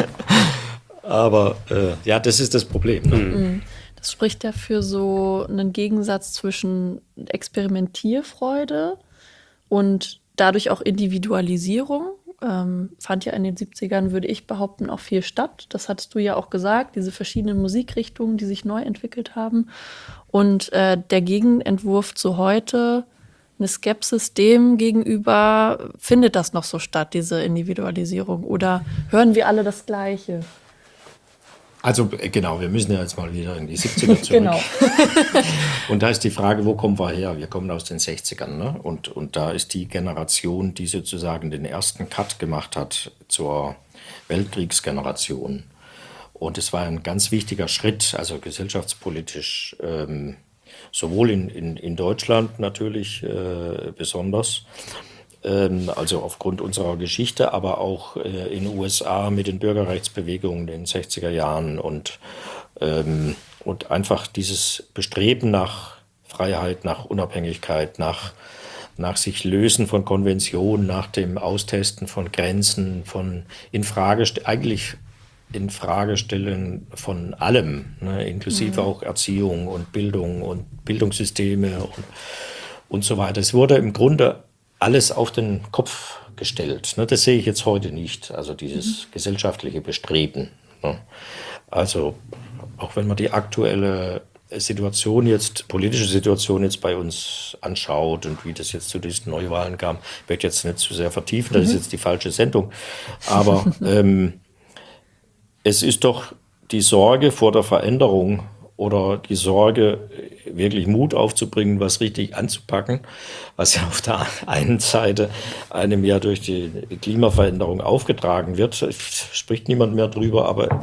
aber äh, ja, das ist das Problem. Ne? Das spricht ja für so einen Gegensatz zwischen Experimentierfreude und dadurch auch Individualisierung. Ähm, fand ja in den siebzigern, würde ich behaupten, auch viel statt. Das hattest du ja auch gesagt, diese verschiedenen Musikrichtungen, die sich neu entwickelt haben. Und äh, der Gegenentwurf zu heute, eine Skepsis dem gegenüber, findet das noch so statt, diese Individualisierung? Oder hören wir alle das Gleiche? Also genau, wir müssen ja jetzt mal wieder in die siebziger zurück. Genau. Und da ist die Frage, wo kommen wir her? Wir kommen aus den sechzigern. Ne? Und, und da ist die Generation, die sozusagen den ersten Cut gemacht hat zur Weltkriegsgeneration. Und es war ein ganz wichtiger Schritt, also gesellschaftspolitisch, ähm, sowohl in, in, in Deutschland natürlich äh, besonders, also aufgrund unserer Geschichte, aber auch äh, in den U S A mit den Bürgerrechtsbewegungen in den sechziger Jahren und, ähm, und einfach dieses Bestreben nach Freiheit, nach Unabhängigkeit, nach, nach sich lösen von Konventionen, nach dem Austesten von Grenzen, von Infrage, eigentlich Infragestellen von allem, ne, inklusive mhm. auch Erziehung und Bildung und Bildungssysteme und, und so weiter. Es wurde im Grunde alles auf den Kopf gestellt. Ne? Das sehe ich jetzt heute nicht, also dieses mhm. gesellschaftliche Bestreben. Ne? Also auch wenn man die aktuelle Situation jetzt, politische Situation jetzt bei uns anschaut und wie das jetzt zu diesen Neuwahlen kam, werde jetzt nicht zu sehr vertiefen, das ist jetzt die falsche Sendung. Aber ähm, es ist doch die Sorge vor der Veränderung oder die Sorge, wirklich Mut aufzubringen, was richtig anzupacken, was ja auf der einen Seite einem ja durch die Klimaveränderung aufgetragen wird. Spricht niemand mehr drüber, aber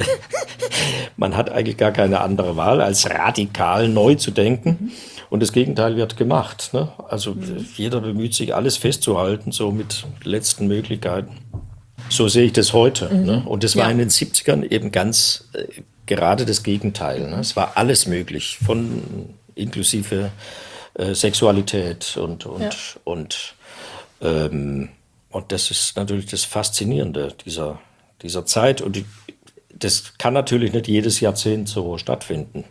man hat eigentlich gar keine andere Wahl, als radikal neu zu denken. Und das Gegenteil wird gemacht. Ne? Also mhm. jeder bemüht sich, alles festzuhalten, so mit letzten Möglichkeiten. So sehe ich das heute. Mhm. Ne? Und das war ja. in den siebzigern eben ganz äh, gerade das Gegenteil. Ne? Es war alles möglich, von inklusive äh, Sexualität und, und, ja. und, ähm, und das ist natürlich das Faszinierende dieser, dieser Zeit. Und die, das kann natürlich nicht jedes Jahrzehnt so stattfinden.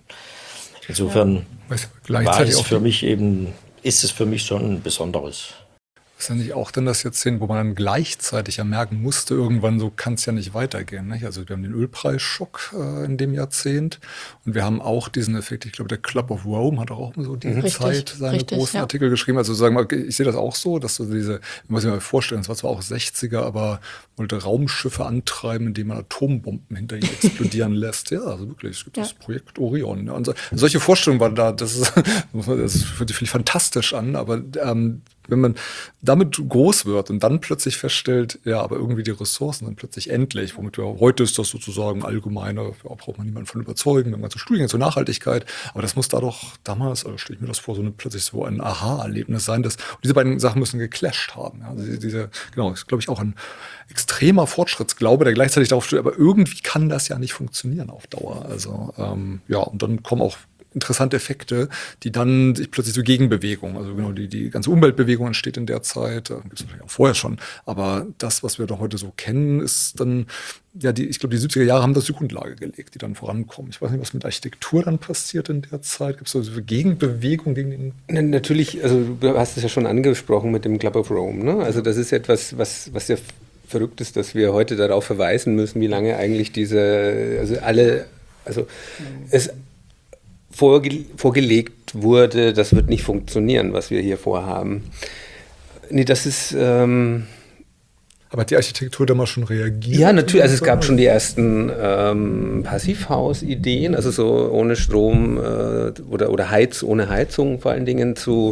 Insofern ja. war es für mich eben, ist es für mich schon ein Besonderes. Das ist ja nicht auch dann das Jahrzehnt, wo man dann gleichzeitig ja merken musste, irgendwann so kann es ja nicht weitergehen. Nicht? Also wir haben den Ölpreisschock äh, in dem Jahrzehnt und wir haben auch diesen Effekt, ich glaube der Club of Rome hat auch so diese richtig, Zeit seine richtig, großen ja. Artikel geschrieben. Also sagen wir, ich sehe das auch so, dass so diese, ich muss mir mal vorstellen, es war zwar auch sechziger, aber wollte Raumschiffe antreiben, indem man Atombomben hinter ihnen explodieren lässt. Ja, also wirklich, es gibt ja. das Projekt Orion. Ja. Und so, solche Vorstellungen waren da, das, ist, das fühlt sich fantastisch an, aber ähm, wenn man damit groß wird und dann plötzlich feststellt, ja, aber irgendwie die Ressourcen sind plötzlich endlich, womit wir heute ist das sozusagen allgemeiner, ja, braucht man niemanden von überzeugen, wir haben ganze Studien zur Nachhaltigkeit, aber das muss da doch damals, also stelle ich mir das vor, so eine, plötzlich so ein Aha-Erlebnis sein, dass und diese beiden Sachen müssen geclasht haben. Ja, also diese, genau, ist glaube ich auch ein extremer Fortschrittsglaube, der gleichzeitig darauf steht, aber irgendwie kann das ja nicht funktionieren auf Dauer. Also ähm, ja, und dann kommen auch interessante Effekte, die dann sich plötzlich so Gegenbewegung, also genau die, die ganze Umweltbewegung entsteht in der Zeit, gibt es natürlich auch vorher schon, aber das, was wir doch heute so kennen, ist dann, ja, die, ich glaube, die siebziger Jahre haben das die Grundlage gelegt, die dann vorankommen. Ich weiß nicht, was mit Architektur dann passiert in der Zeit, gibt es so eine Gegenbewegung gegen den... Natürlich, also du hast es ja schon angesprochen mit dem Club of Rome, ne? Also das ist etwas, was, was ja verrückt ist, dass wir heute darauf verweisen müssen, wie lange eigentlich diese, also alle, also es Vorge- vorgelegt wurde, das wird nicht funktionieren, was wir hier vorhaben. Nee, das ist... Ähm Aber hat die Architektur da mal schon reagiert? Ja, natürlich. Also es gab schon die ersten ähm, Passivhaus-Ideen, also so ohne Strom äh, oder, oder Heiz, ohne Heizung vor allen Dingen zu,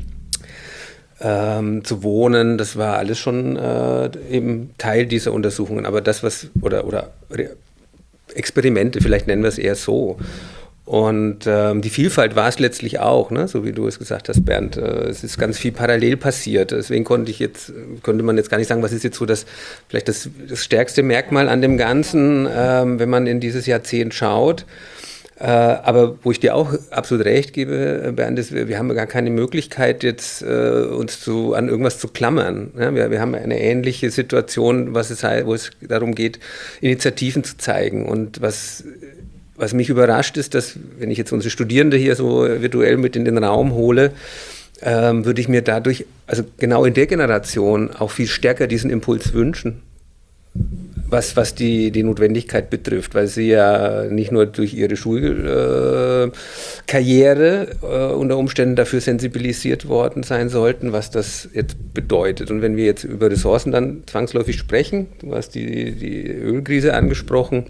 ähm, zu wohnen. Das war alles schon äh, eben Teil dieser Untersuchungen. Aber das, was... Oder, oder Experimente, vielleicht nennen wir es eher so. Und ähm, die Vielfalt war es letztlich auch, ne? So wie du es gesagt hast, Bernd. Äh, es ist ganz viel parallel passiert. Deswegen konnte ich jetzt, könnte man jetzt gar nicht sagen, was ist jetzt so das, vielleicht das, das stärkste Merkmal an dem Ganzen, ähm, wenn man in dieses Jahrzehnt schaut. Äh, aber wo ich dir auch absolut recht gebe, Bernd, ist, wir, wir haben gar keine Möglichkeit, jetzt äh, uns zu, an irgendwas zu klammern. Ja? Wir, wir haben eine ähnliche Situation, was es, wo es darum geht, Initiativen zu zeigen. Und was... Was mich überrascht ist, dass, wenn ich jetzt unsere Studierende hier so virtuell mit in den Raum hole, ähm, würde ich mir dadurch, also genau in der Generation, auch viel stärker diesen Impuls wünschen, was, was die, die Notwendigkeit betrifft, weil sie ja nicht nur durch ihre Schulkarriere äh, äh, unter Umständen dafür sensibilisiert worden sein sollten, was das jetzt bedeutet. Und wenn wir jetzt über Ressourcen dann zwangsläufig sprechen, du hast die, die Ölkrise angesprochen,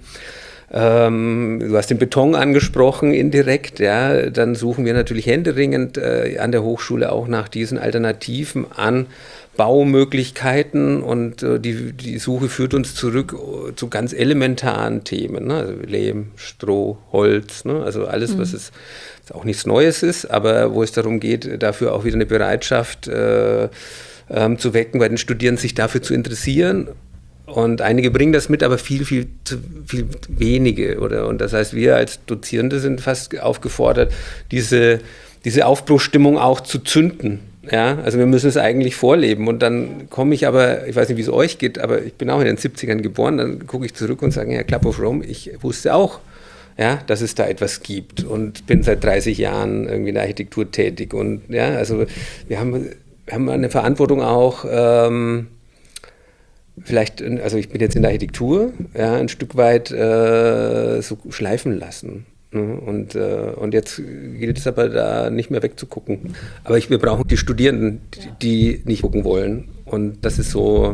Ähm, du hast den Beton angesprochen, indirekt, ja, dann suchen wir natürlich händeringend äh, an der Hochschule auch nach diesen Alternativen an Baumöglichkeiten und äh, die, die Suche führt uns zurück uh, zu ganz elementaren Themen, ne? Also Lehm, Stroh, Holz, ne? Also alles, mhm. was es auch nichts Neues ist, aber wo es darum geht, dafür auch wieder eine Bereitschaft äh, ähm, zu wecken, bei den Studierenden sich dafür zu interessieren. Und einige bringen das mit, aber viel, viel, viel wenige. Oder? Und das heißt, wir als Dozierende sind fast aufgefordert, diese, diese Aufbruchsstimmung auch zu zünden. Ja? Also wir müssen es eigentlich vorleben. Und dann komme ich aber, ich weiß nicht, wie es euch geht, aber ich bin auch in den siebzigern geboren, dann gucke ich zurück und sage, ja, Club of Rome, ich wusste auch, ja, dass es da etwas gibt. Und bin seit dreißig Jahren irgendwie in der Architektur tätig. Und ja, also wir haben, wir haben eine Verantwortung auch, ähm, vielleicht, also ich bin jetzt in der Architektur, ja, ein Stück weit äh, so schleifen lassen. Und, äh, und jetzt gilt es aber da nicht mehr wegzugucken. Aber ich, wir brauchen die Studierenden, die, die nicht gucken wollen. Und das ist so,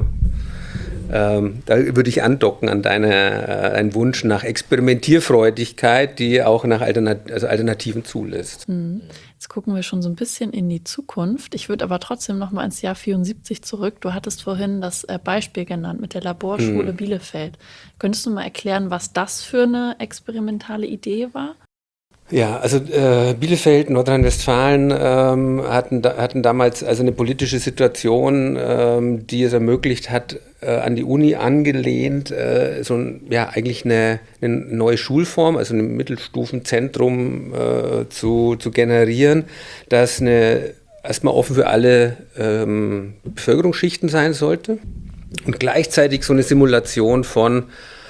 ähm, da würde ich andocken an deine, äh, deinen Wunsch nach Experimentierfreudigkeit, die auch nach Alternat- also Alternativen zulässt. Mhm. Jetzt gucken wir schon so ein bisschen in die Zukunft. Ich würde aber trotzdem noch mal ins Jahr vierundsiebzig zurück. Du hattest vorhin das äh, Beispiel genannt mit der Laborschule mhm. Bielefeld. Könntest du mal erklären, was das für eine experimentale Idee war? Ja, also äh, Bielefeld, Nordrhein-Westfalen ähm, hatten, da, hatten damals also eine politische Situation, ähm, die es ermöglicht hat, äh, an die Uni angelehnt, äh, so ein, ja eigentlich eine, eine neue Schulform, also ein Mittelstufenzentrum äh, zu, zu generieren, das eine erstmal offen für alle ähm, Bevölkerungsschichten sein sollte und gleichzeitig so eine Simulation von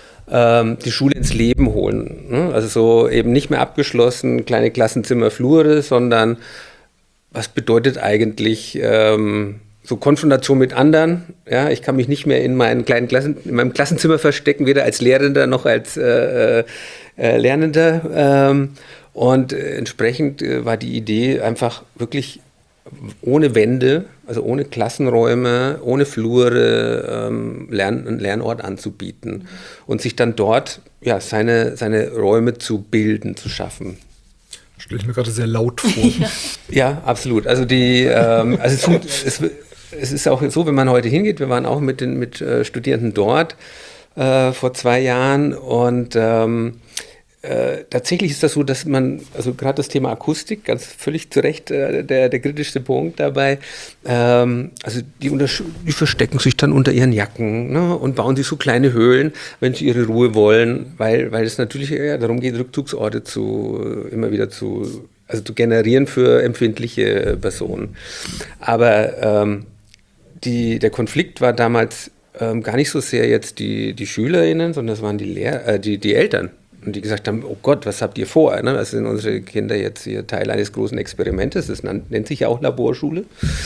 die Schule ins Leben holen. Ne? Also so eben nicht mehr abgeschlossen, kleine Klassenzimmer, Flure, sondern was bedeutet eigentlich ähm, so Konfrontation mit anderen? Ja, ich kann mich nicht mehr in, meinen kleinen Klassen, in meinem Klassenzimmer verstecken, weder als Lehrender noch als äh, äh, Lernender. Ähm, und äh, entsprechend äh, war die Idee einfach wirklich ohne Wände, also ohne Klassenräume, ohne Flure, ähm, Lern, einen Lernort anzubieten und sich dann dort ja, seine, seine Räume zu bilden, zu schaffen. Stelle ich mir gerade sehr laut vor. Ja, ja absolut. Also, die, ähm, also es, es, es ist auch so, wenn man heute hingeht, wir waren auch mit den mit, äh, Studierenden dort äh, vor zwei Jahren und ähm, Äh, tatsächlich ist das so, dass man, also gerade das Thema Akustik, ganz völlig zu Recht äh, der, der kritischste Punkt dabei, ähm, also die, untersch- die verstecken sich dann unter ihren Jacken, ne, und bauen sich so kleine Höhlen, wenn sie ihre Ruhe wollen, weil, weil es natürlich ja, darum geht, Rückzugsorte zu, immer wieder zu, also zu generieren für empfindliche Personen. Aber ähm, die, der Konflikt war damals ähm, gar nicht so sehr jetzt die, die SchülerInnen, sondern das waren die, Lehr- äh, die, die Eltern. Und die gesagt haben, oh Gott, was habt ihr vor? Ne? Das sind unsere Kinder jetzt hier Teil eines großen Experimentes. Das nennt sich ja auch Laborschule.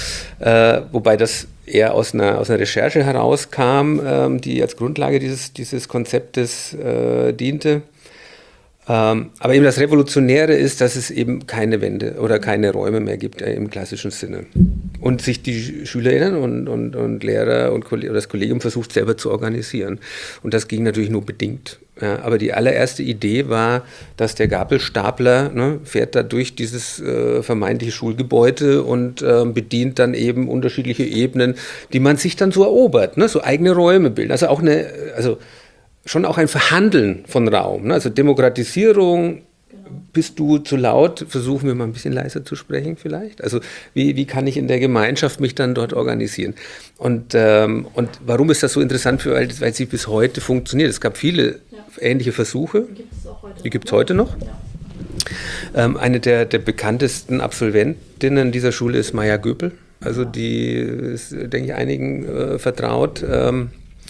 Äh, wobei das eher aus einer, aus einer Recherche herauskam, ähm, die als Grundlage dieses, dieses Konzeptes äh, diente. Ähm, aber eben das Revolutionäre ist, dass es eben keine Wände oder keine Räume mehr gibt äh, im klassischen Sinne. Und sich die SchülerInnen und, und, und Lehrer und Koll- oder das Kollegium versucht selber zu organisieren. Und das ging natürlich nur bedingt. Ja, aber die allererste Idee war, dass der Gabelstapler, ne, fährt da durch dieses äh, vermeintliche Schulgebäude und äh, bedient dann eben unterschiedliche Ebenen, die man sich dann so erobert, ne, so eigene Räume bilden. Also auch eine, also schon auch ein Verhandeln von Raum, ne, also Demokratisierung. Bist du zu laut? Versuchen wir mal ein bisschen leiser zu sprechen vielleicht. Also wie, wie kann ich in der Gemeinschaft mich dann dort organisieren? Und, ähm, und warum ist das so interessant? Für, weil, weil sie bis heute funktioniert. Es gab viele ja. ähnliche Versuche. Die gibt es heute noch. Ja. Ähm, eine der, der bekanntesten Absolventinnen dieser Schule ist Maya Göpel. Also die ist, denke ich, einigen äh, vertraut. Ähm,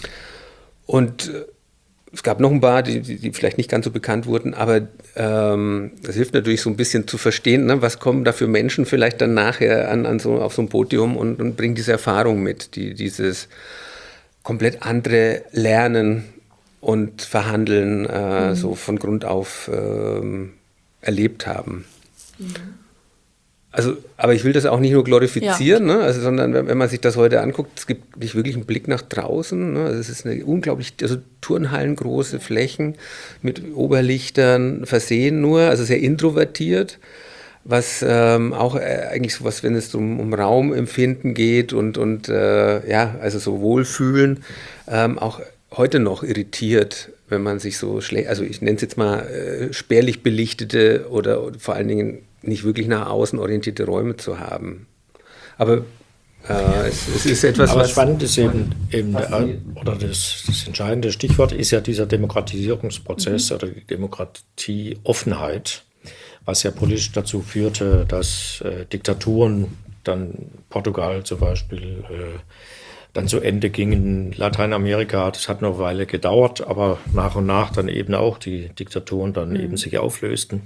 und es gab noch ein paar, die, die, die vielleicht nicht ganz so bekannt wurden, aber ähm, das hilft natürlich so ein bisschen zu verstehen, ne, was kommen da für Menschen vielleicht dann nachher an, an so, auf so ein Podium und, und bringen diese Erfahrung mit, die dieses komplett andere Lernen und Verhandeln äh, mhm. so von Grund auf ähm, erlebt haben. Mhm. Also, aber ich will das auch nicht nur glorifizieren, ja. ne? Also, sondern wenn, wenn man sich das heute anguckt, es gibt nicht wirklich einen Blick nach draußen. Ne? Also es ist eine unglaublich, also Turnhallen, große Flächen mit Oberlichtern versehen nur, also sehr introvertiert, was ähm, auch äh, eigentlich sowas, wenn es um, um Raumempfinden geht und, und äh, ja, also so Wohlfühlen, ähm, auch heute noch irritiert, wenn man sich so schlecht, also ich nenne es jetzt mal äh, spärlich belichtete oder, oder vor allen Dingen nicht wirklich nach außen orientierte Räume zu haben. Aber äh, es, es ist etwas, Aber was... spannend ist eben, eben der, oder das, das entscheidende Stichwort ist ja dieser Demokratisierungsprozess mhm. oder die Demokratieoffenheit, was ja politisch dazu führte, dass äh, Diktaturen, dann Portugal zum Beispiel, äh, dann zu Ende gingen. Lateinamerika, das hat noch eine Weile gedauert, aber nach und nach dann eben auch die Diktaturen dann mhm. eben sich auflösten.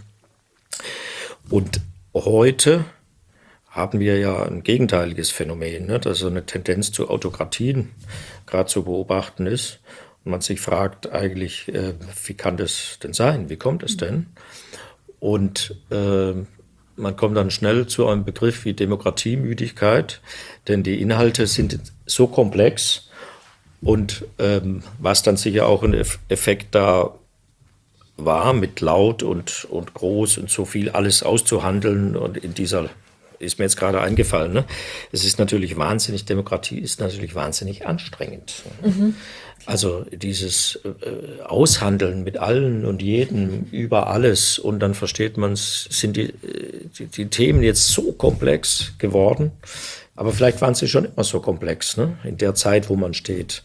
Und heute haben wir ja ein gegenteiliges Phänomen, ne, dass so eine Tendenz zu Autokratien gerade zu beobachten ist. Und man sich fragt eigentlich, äh, wie kann das denn sein? Wie kommt es denn? Und äh, man kommt dann schnell zu einem Begriff wie Demokratiemüdigkeit, denn die Inhalte sind so komplex und ähm, was dann sicher auch ein Effekt da war, mit laut und, und groß und so viel alles auszuhandeln und in dieser, ist mir jetzt gerade eingefallen, ne? Es ist natürlich wahnsinnig, Demokratie ist natürlich wahnsinnig anstrengend. Mhm. Also dieses äh, Aushandeln mit allen und jedem über alles und dann versteht man, sind die, die, die Themen jetzt so komplex geworden, aber vielleicht waren sie schon immer so komplex, ne? In der Zeit, wo man steht.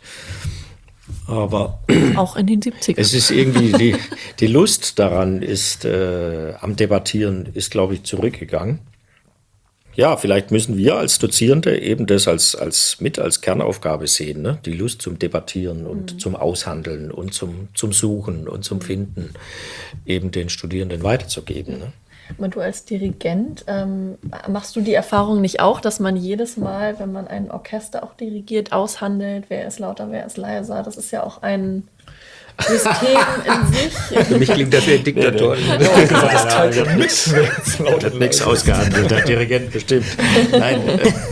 Aber auch in den siebzigern. Es ist irgendwie, die, die Lust daran ist, äh, am Debattieren ist, glaube ich, zurückgegangen. Ja, vielleicht müssen wir als Dozierende eben das als, als mit als Kernaufgabe sehen, ne? Die Lust zum Debattieren und mhm. zum Aushandeln und zum, zum Suchen und zum Finden eben den Studierenden weiterzugeben. Ne? Und du als Dirigent, ähm, machst du die Erfahrung nicht auch, dass man jedes Mal, wenn man ein Orchester auch dirigiert, aushandelt, wer ist lauter, wer ist leiser? Das ist ja auch ein System in sich. Für mich klingt das wie ein Diktator. Das teilt ja nichts. Hat nichts ausgehandelt, der Dirigent bestimmt. Nein.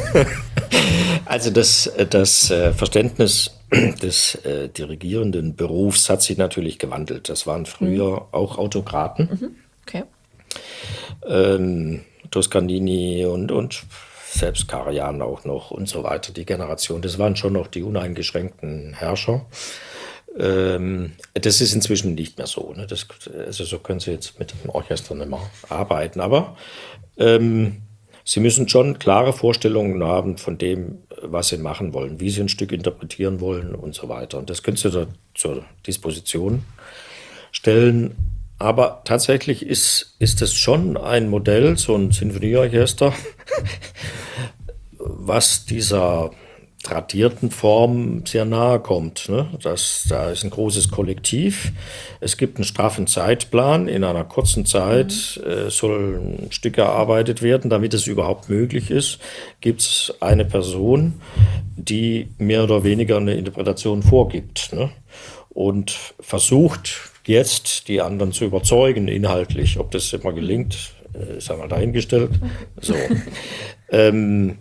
Also das, das Verständnis des äh, dirigierenden Berufs hat sich natürlich gewandelt. Das waren früher mhm. auch Autokraten. Mhm. Okay. Ähm, Toscanini und, und selbst Karajan auch noch und so weiter, die Generation. Das waren schon noch die uneingeschränkten Herrscher. Ähm, das ist inzwischen nicht mehr so. Ne? Das, also so können Sie jetzt mit dem Orchester nicht mehr arbeiten. Aber ähm, Sie müssen schon klare Vorstellungen haben von dem, was Sie machen wollen, wie Sie ein Stück interpretieren wollen und so weiter. Und das können Sie da zur Disposition stellen. Aber tatsächlich ist, ist es schon ein Modell, so ein Sinfonieorchester, was dieser tradierten Form sehr nahe kommt. Ne? Das, da ist ein großes Kollektiv. Es gibt einen straffen Zeitplan. In einer kurzen Zeit mhm. äh, sollen Stücke erarbeitet werden. Damit es überhaupt möglich ist, gibt es eine Person, die mehr oder weniger eine Interpretation vorgibt, ne? Und versucht jetzt die anderen zu überzeugen inhaltlich. Ob das immer gelingt, ist einmal dahingestellt. So. ähm,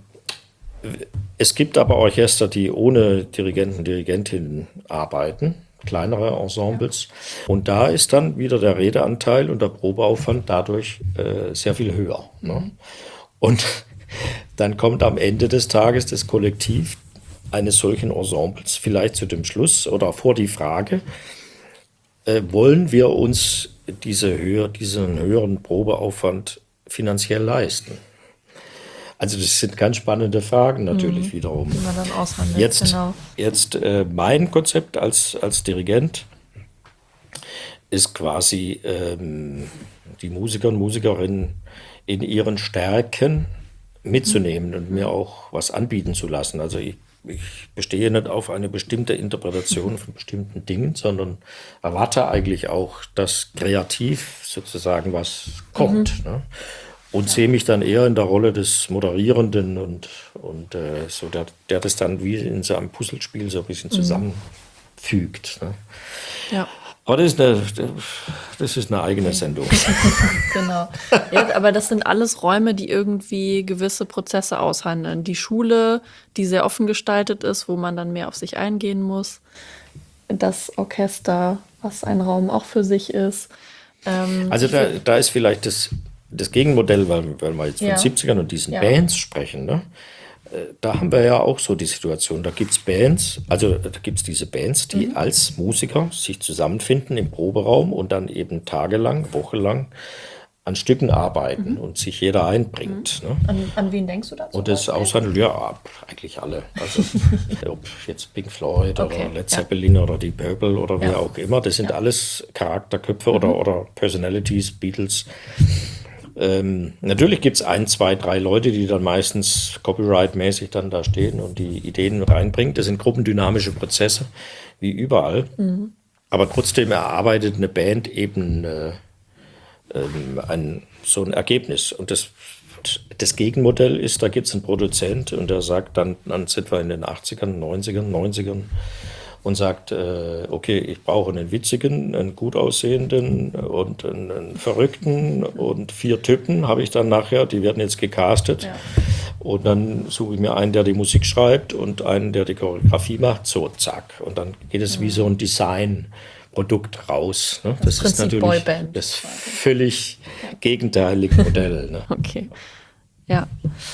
Es gibt aber Orchester, die ohne Dirigenten, Dirigentinnen arbeiten, kleinere Ensembles. Und da ist dann wieder der Redeanteil und der Probeaufwand dadurch äh, sehr viel höher. Ne? Und dann kommt am Ende des Tages das Kollektiv eines solchen Ensembles vielleicht zu dem Schluss oder vor die Frage, äh, wollen wir uns diese höher, diesen höheren Probeaufwand finanziell leisten? Also das sind ganz spannende Fragen natürlich mhm. wiederum. Die man dann aushandelt, jetzt genau. jetzt äh, mein Konzept als, als Dirigent ist quasi ähm, die Musiker und Musikerinnen in ihren Stärken mitzunehmen mhm. und mir auch was anbieten zu lassen. Also ich, ich bestehe nicht auf eine bestimmte Interpretation mhm. von bestimmten Dingen, sondern erwarte eigentlich auch, dass kreativ sozusagen was kommt. Mhm. Ne? Und ja. sehe mich dann eher in der Rolle des Moderierenden und, und äh, so der, der das dann wie in so einem Puzzlespiel so ein bisschen zusammenfügt. Ne? Ja. Aber das ist eine, das ist eine eigene Sendung. Genau. Ja, aber das sind alles Räume, die irgendwie gewisse Prozesse aushandeln. Die Schule, die sehr offen gestaltet ist, wo man dann mehr auf sich eingehen muss. Das Orchester, was ein Raum auch für sich ist. Ähm, also da, da ist vielleicht das, das Gegenmodell, weil, weil wir jetzt von ja. siebzigern und diesen ja. Bands sprechen, ne? Da haben wir ja auch so die Situation, da gibt es Bands, also da gibt es diese Bands, die mhm. als Musiker sich zusammenfinden im Proberaum und dann eben tagelang, wochenlang an Stücken arbeiten mhm. und sich jeder einbringt. Mhm. Ne? An, an wen denkst du dazu? Und das Aushandeln, ja, eigentlich alle. Also ob jetzt Pink Floyd okay. oder Led Zeppelin ja. oder Deep Purple oder ja. wer auch immer, das sind ja. alles Charakterköpfe mhm. oder, oder Personalities, Beatles. Ähm, natürlich gibt es ein, zwei, drei Leute, die dann meistens copyright-mäßig dann da stehen und die Ideen reinbringen. Das sind gruppendynamische Prozesse, wie überall. Mhm. Aber trotzdem erarbeitet eine Band eben äh, ähm, ein, so ein Ergebnis. Und das, das Gegenmodell ist, da gibt es einen Produzent und der sagt, dann, dann sind wir in den achtzigern, neunzigern, neunzigern und sagt, äh, okay, ich brauche einen witzigen, einen gut aussehenden und einen, einen verrückten und vier Typen habe ich dann nachher, die werden jetzt gecastet. Ja. Und dann suche ich mir einen, der die Musik schreibt und einen, der die Choreografie macht. So, zack. Und dann geht es mhm. wie so ein Designprodukt raus. Ne? Das, das ist natürlich Boyband. Das völlig gegenteilige Modell. Ne? Okay, ja.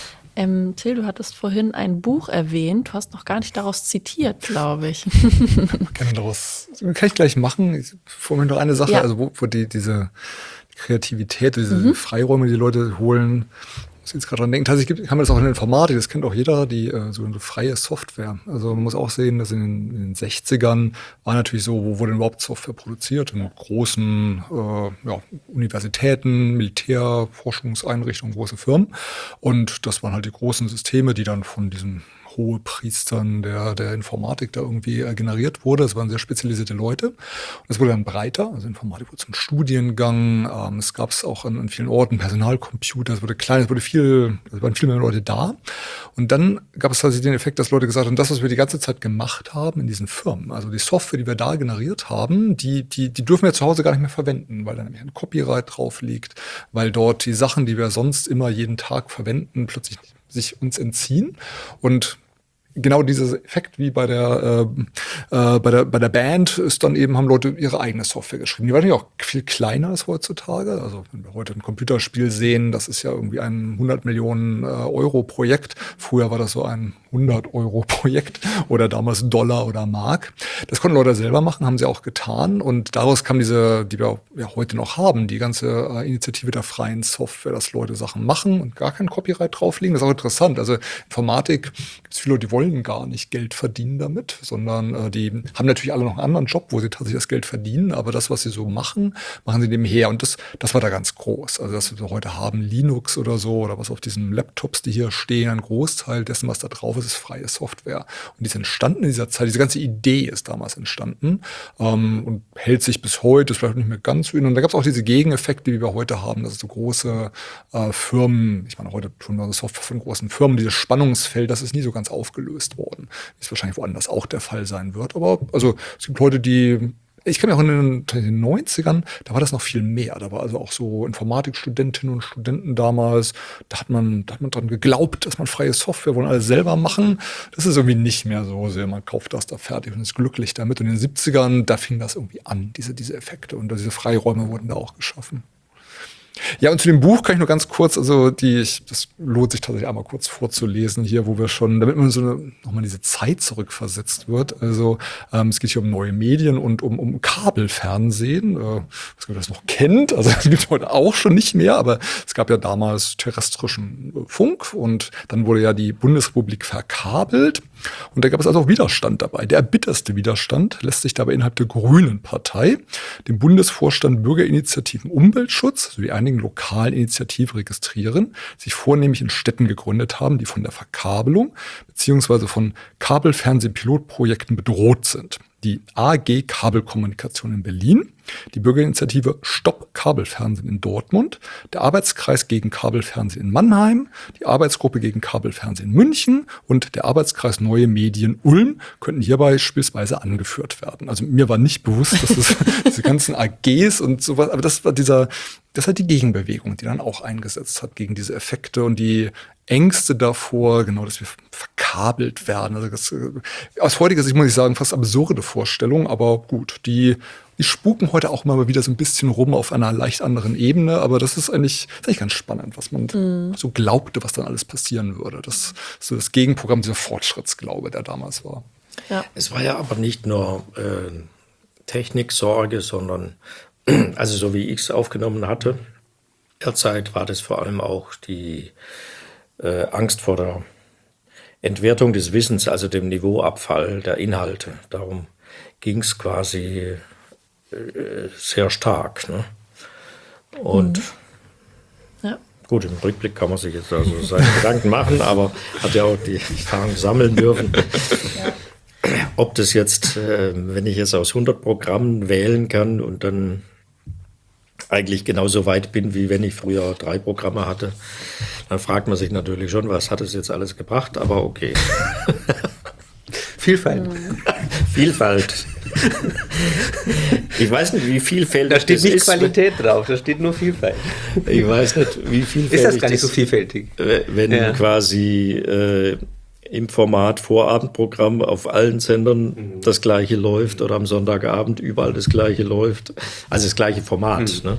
Ähm, Till, du hattest vorhin ein Buch erwähnt. Du hast noch gar nicht daraus zitiert, glaube ich. Kann, daraus, kann ich gleich machen. Vorhin noch eine Sache, ja. also wo, wo die, diese Kreativität, diese mhm. Freiräume, die Leute holen, muss ich jetzt gerade dran denken. Tatsächlich kann man das auch in der Informatik, das kennt auch jeder, die äh, sogenannte freie Software. Also man muss auch sehen, dass in den, in den sechzigern war natürlich so, wo wurde denn überhaupt Software produziert? In großen äh, ja, Universitäten, Militärforschungseinrichtungen, große Firmen. Und das waren halt die großen Systeme, die dann von diesen Hohepriestern der, der Informatik da irgendwie äh, generiert wurde. Das waren sehr spezialisierte Leute. Und es wurde dann breiter. Also Informatik wurde zum Studiengang. Ähm, es gab es auch an, an vielen Orten Personalcomputer. Es wurde klein, es wurde viel, es waren viel mehr Leute da. Und dann gab es tatsächlich den Effekt, dass Leute gesagt haben, das, was wir die ganze Zeit gemacht haben in diesen Firmen, also die Software, die wir da generiert haben, die, die, die dürfen wir zu Hause gar nicht mehr verwenden, weil da nämlich ein Copyright drauf liegt, weil dort die Sachen, die wir sonst immer jeden Tag verwenden, plötzlich sich uns entziehen. Und genau dieser Effekt wie bei der, äh, äh, bei der bei der Band ist dann eben, haben Leute ihre eigene Software geschrieben. Die war natürlich auch viel kleiner als heutzutage. Also wenn wir heute ein Computerspiel sehen, das ist ja irgendwie ein hundert Millionen äh, Euro Projekt. Früher war das so ein hundert Euro Projekt oder damals Dollar oder Mark. Das konnten Leute selber machen, haben sie auch getan. Und daraus kam diese, die wir ja heute noch haben, die ganze äh, Initiative der freien Software, dass Leute Sachen machen und gar kein Copyright drauflegen. Das ist auch interessant. Also Informatik, gibt es viele Leute, die wollen gar nicht Geld verdienen damit, sondern äh, die haben natürlich alle noch einen anderen Job, wo sie tatsächlich das Geld verdienen, aber das, was sie so machen, machen sie nebenher. Und das, das war da ganz groß. Also das, was wir heute haben, Linux oder so, oder was auf diesen Laptops, die hier stehen, ein Großteil dessen, was da drauf ist, ist freie Software. Und die ist entstanden in dieser Zeit, diese ganze Idee ist damals entstanden ähm, und hält sich bis heute, ist vielleicht nicht mehr ganz so. Und da gab es auch diese Gegeneffekte, die wir heute haben, dass so große äh, Firmen, ich meine, heute tun wir Software von großen Firmen, dieses Spannungsfeld, das ist nie so ganz aufgelöst worden. Ist wahrscheinlich woanders auch der Fall sein wird. Aber also es gibt Leute, die, ich kann mich auch in den, in den neunzigern, da war das noch viel mehr. Da war also auch so Informatikstudentinnen und Studenten damals, da hat man, da hat man dran geglaubt, dass man freie Software wollen alle selber machen. Das ist irgendwie nicht mehr so sehr, man kauft das da fertig und ist glücklich damit. Und in den siebzigern, da fing das irgendwie an, diese, diese Effekte und diese Freiräume wurden da auch geschaffen. Ja, und zu dem Buch kann ich nur ganz kurz, also die, ich, das lohnt sich tatsächlich einmal kurz vorzulesen hier, wo wir schon, damit man so eine, nochmal diese Zeit zurückversetzt wird. Also ähm, es geht hier um neue Medien und um, um Kabelfernsehen, äh, was man das noch kennt. Also das gibt es heute auch schon nicht mehr, aber es gab ja damals terrestrischen Funk und dann wurde ja die Bundesrepublik verkabelt. Und da gab es also auch Widerstand dabei. Der erbitterste Widerstand lässt sich dabei innerhalb der Grünen Partei, dem Bundesvorstand Bürgerinitiativen Umweltschutz sowie einigen lokalen Initiativen registrieren, die sich vornehmlich in Städten gegründet haben, die von der Verkabelung bzw. von Kabelfernsehpilotprojekten bedroht sind. Die A G Kabelkommunikation in Berlin, die Bürgerinitiative Stopp Kabelfernsehen in Dortmund, der Arbeitskreis gegen Kabelfernsehen in Mannheim, die Arbeitsgruppe gegen Kabelfernsehen in München und der Arbeitskreis Neue Medien Ulm könnten hierbei beispielsweise angeführt werden. Also mir war nicht bewusst, dass das diese ganzen A Gs und sowas, aber das war dieser, das hat die Gegenbewegung, die dann auch eingesetzt hat gegen diese Effekte und die Ängste davor, genau, dass wir verkabelt werden. Also das, aus heutiger Sicht muss ich sagen, fast absurde Vorstellung, aber gut, die, die spuken heute auch mal wieder so ein bisschen rum auf einer leicht anderen Ebene, aber das ist eigentlich, das ist eigentlich ganz spannend, was man mm. so glaubte, was dann alles passieren würde. Das ist so das Gegenprogramm, dieser Fortschrittsglaube, der damals war. Ja. Es war ja aber nicht nur äh, Techniksorge, sondern also so wie ich es aufgenommen hatte, derzeit war das vor allem auch die äh, Angst vor der Entwertung des Wissens, also dem Niveauabfall der Inhalte. Darum ging es quasi äh, sehr stark. Ne? Und mhm. ja. Gut, im Rückblick kann man sich jetzt also seine Gedanken machen, aber hat ja auch die Erfahrung sammeln dürfen. Ja. Ob das jetzt, äh, wenn ich jetzt aus hundert Programmen wählen kann und dann eigentlich genauso weit bin, wie wenn ich früher drei Programme hatte, dann fragt man sich natürlich schon, was hat es jetzt alles gebracht, aber okay. Vielfalt. Vielfalt. Ich weiß nicht, wie vielfältig Da steht das nicht ist. Qualität drauf, da steht nur Vielfalt. Ich weiß nicht, wie vielfältig Ist das gar nicht so vielfältig? Wenn Ja. quasi äh, im Format Vorabendprogramm auf allen Sendern mhm. das Gleiche läuft oder am Sonntagabend überall das Gleiche läuft. Also das gleiche Format. Mhm. Ne?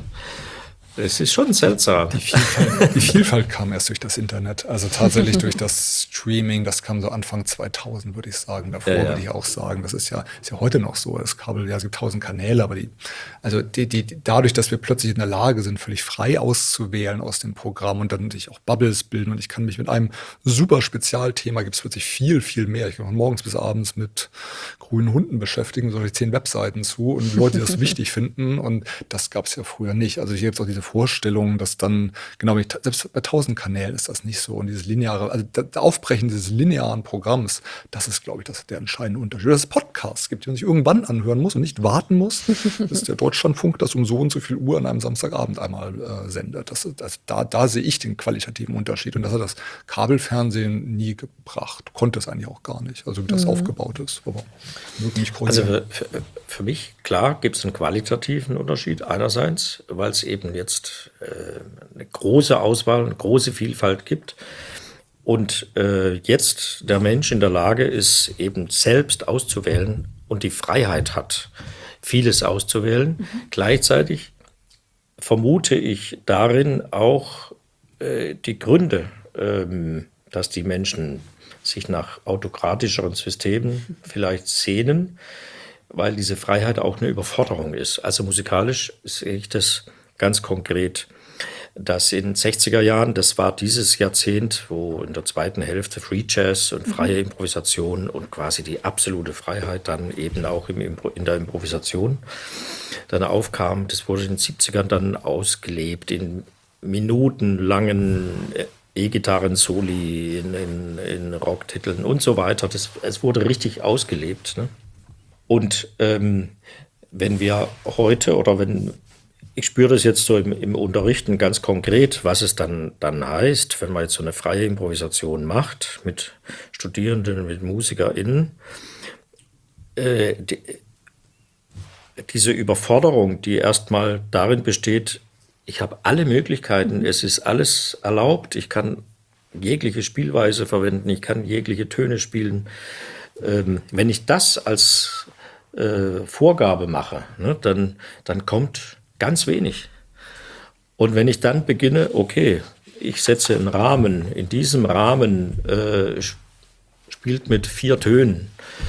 Es ist schon seltsam. Die Vielfalt, die Vielfalt kam erst durch das Internet, also tatsächlich durch das Streaming, das kam so Anfang zweitausend, würde ich sagen. Davor ja, ja. würde ich auch sagen, das ist ja, ist ja heute noch so. Das Kabel, ja, es gibt tausend Kanäle, aber die, also die, die, dadurch, dass wir plötzlich in der Lage sind, völlig frei auszuwählen aus dem Programm und dann sich auch Bubbles bilden und ich kann mich mit einem super Spezialthema, gibt es plötzlich viel, viel mehr. Ich kann von morgens bis abends mit grünen Hunden beschäftigen, so habe ich zehn Webseiten zu und Leute, die das wichtig finden und das gab es ja früher nicht. Also hier gibt es auch diese Vorstellung, dass dann, genau, selbst bei tausend Kanälen ist das nicht so. Und dieses lineare, also das Aufbrechen dieses linearen Programms, das ist, glaube ich, das der entscheidende Unterschied. Dass es Podcasts gibt, die man sich irgendwann anhören muss und nicht warten muss, dass der Deutschlandfunk das um so und so viel Uhr an einem Samstagabend einmal äh, sendet. Das, das, da, da sehe ich den qualitativen Unterschied. Und das hat das Kabelfernsehen nie gebracht. Konnte es eigentlich auch gar nicht. Also wie das mhm. aufgebaut ist. Aber wirklich also für, für mich, klar, gibt es einen qualitativen Unterschied einerseits, weil es eben jetzt eine große Auswahl, eine große Vielfalt gibt und äh, jetzt der Mensch in der Lage ist, eben selbst auszuwählen und die Freiheit hat, vieles auszuwählen. Mhm. Gleichzeitig vermute ich darin auch äh, die Gründe, ähm, dass die Menschen sich nach autokratischeren Systemen vielleicht sehnen, weil diese Freiheit auch eine Überforderung ist. Also musikalisch sehe ich das ganz konkret, dass in den sechziger Jahren, das war dieses Jahrzehnt, wo in der zweiten Hälfte Free Jazz und freie Improvisation und quasi die absolute Freiheit dann eben auch im Impro- in der Improvisation dann aufkam. Das wurde in den siebzigern dann ausgelebt in minutenlangen E-Gitarren-Soli, in, in, in Rocktiteln und so weiter. Das, es wurde richtig ausgelebt. Ne? Und ähm, wenn wir heute oder wenn ich spüre das jetzt so im, im Unterrichten ganz konkret, was es dann, dann heißt, wenn man jetzt so eine freie Improvisation macht mit Studierenden, mit MusikerInnen. Äh, die, diese Überforderung, die erstmal darin besteht, ich habe alle Möglichkeiten, es ist alles erlaubt, ich kann jegliche Spielweise verwenden, ich kann jegliche Töne spielen. Ähm, wenn ich das als äh, Vorgabe mache, ne, dann, dann kommt ganz wenig. Und wenn ich dann beginne, okay, ich setze einen Rahmen, in diesem Rahmen äh, spielt mit vier Tönen,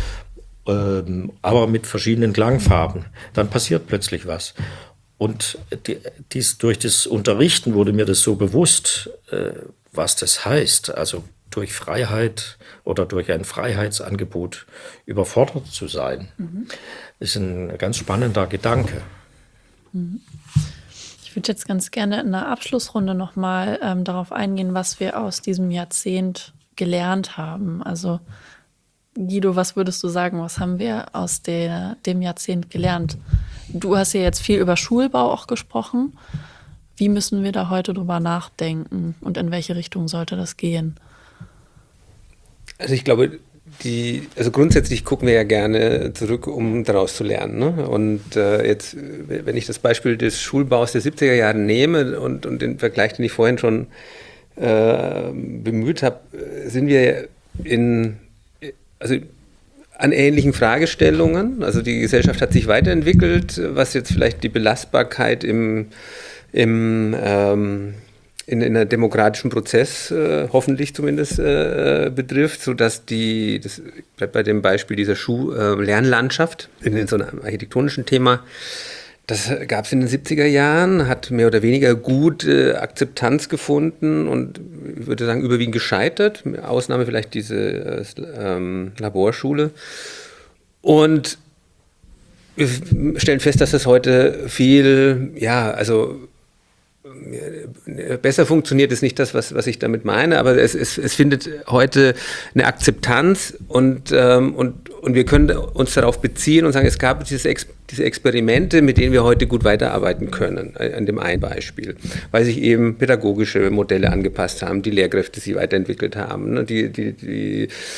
ähm, aber mit verschiedenen Klangfarben, dann passiert plötzlich was. Und die, dies, durch das Unterrichten wurde mir das so bewusst, äh, was das heißt, also durch Freiheit oder durch ein Freiheitsangebot überfordert zu sein, mhm. ist ein ganz spannender Gedanke. Ich würde jetzt ganz gerne in der Abschlussrunde nochmal ähm, darauf eingehen, was wir aus diesem Jahrzehnt gelernt haben. Also Guido, was würdest du sagen, was haben wir aus der, dem Jahrzehnt gelernt? Du hast ja jetzt viel über Schulbau auch gesprochen. Wie müssen wir da heute drüber nachdenken und in welche Richtung sollte das gehen? Also ich glaube, die, also grundsätzlich gucken wir ja gerne zurück, um daraus zu lernen. Ne? Und äh, jetzt, wenn ich das Beispiel des Schulbaus der siebziger Jahre nehme und, und den Vergleich, den ich vorhin schon äh, bemüht habe, sind wir in, also an ähnlichen Fragestellungen. Also die Gesellschaft hat sich weiterentwickelt, was jetzt vielleicht die Belastbarkeit im, im ähm, in, in einem demokratischen Prozess äh, hoffentlich zumindest äh, betrifft, sodass die, das bleibt bei dem Beispiel dieser Schuh-Lernlandschaft äh, in, in so einem architektonischen Thema, das gab es in den siebziger Jahren, hat mehr oder weniger gut äh, Akzeptanz gefunden und ich würde sagen überwiegend gescheitert, mit Ausnahme vielleicht diese äh, ähm, Laborschule. Und wir stellen fest, dass das heute viel, ja, also besser funktioniert, ist nicht das, was, was ich damit meine, aber es, es, es findet heute eine Akzeptanz und, ähm, und, und wir können uns darauf beziehen und sagen, es gab dieses Ex, diese Experimente, mit denen wir heute gut weiterarbeiten können, an dem einen Beispiel, weil sich eben pädagogische Modelle angepasst haben, die Lehrkräfte sich weiterentwickelt haben, ne, die, die, die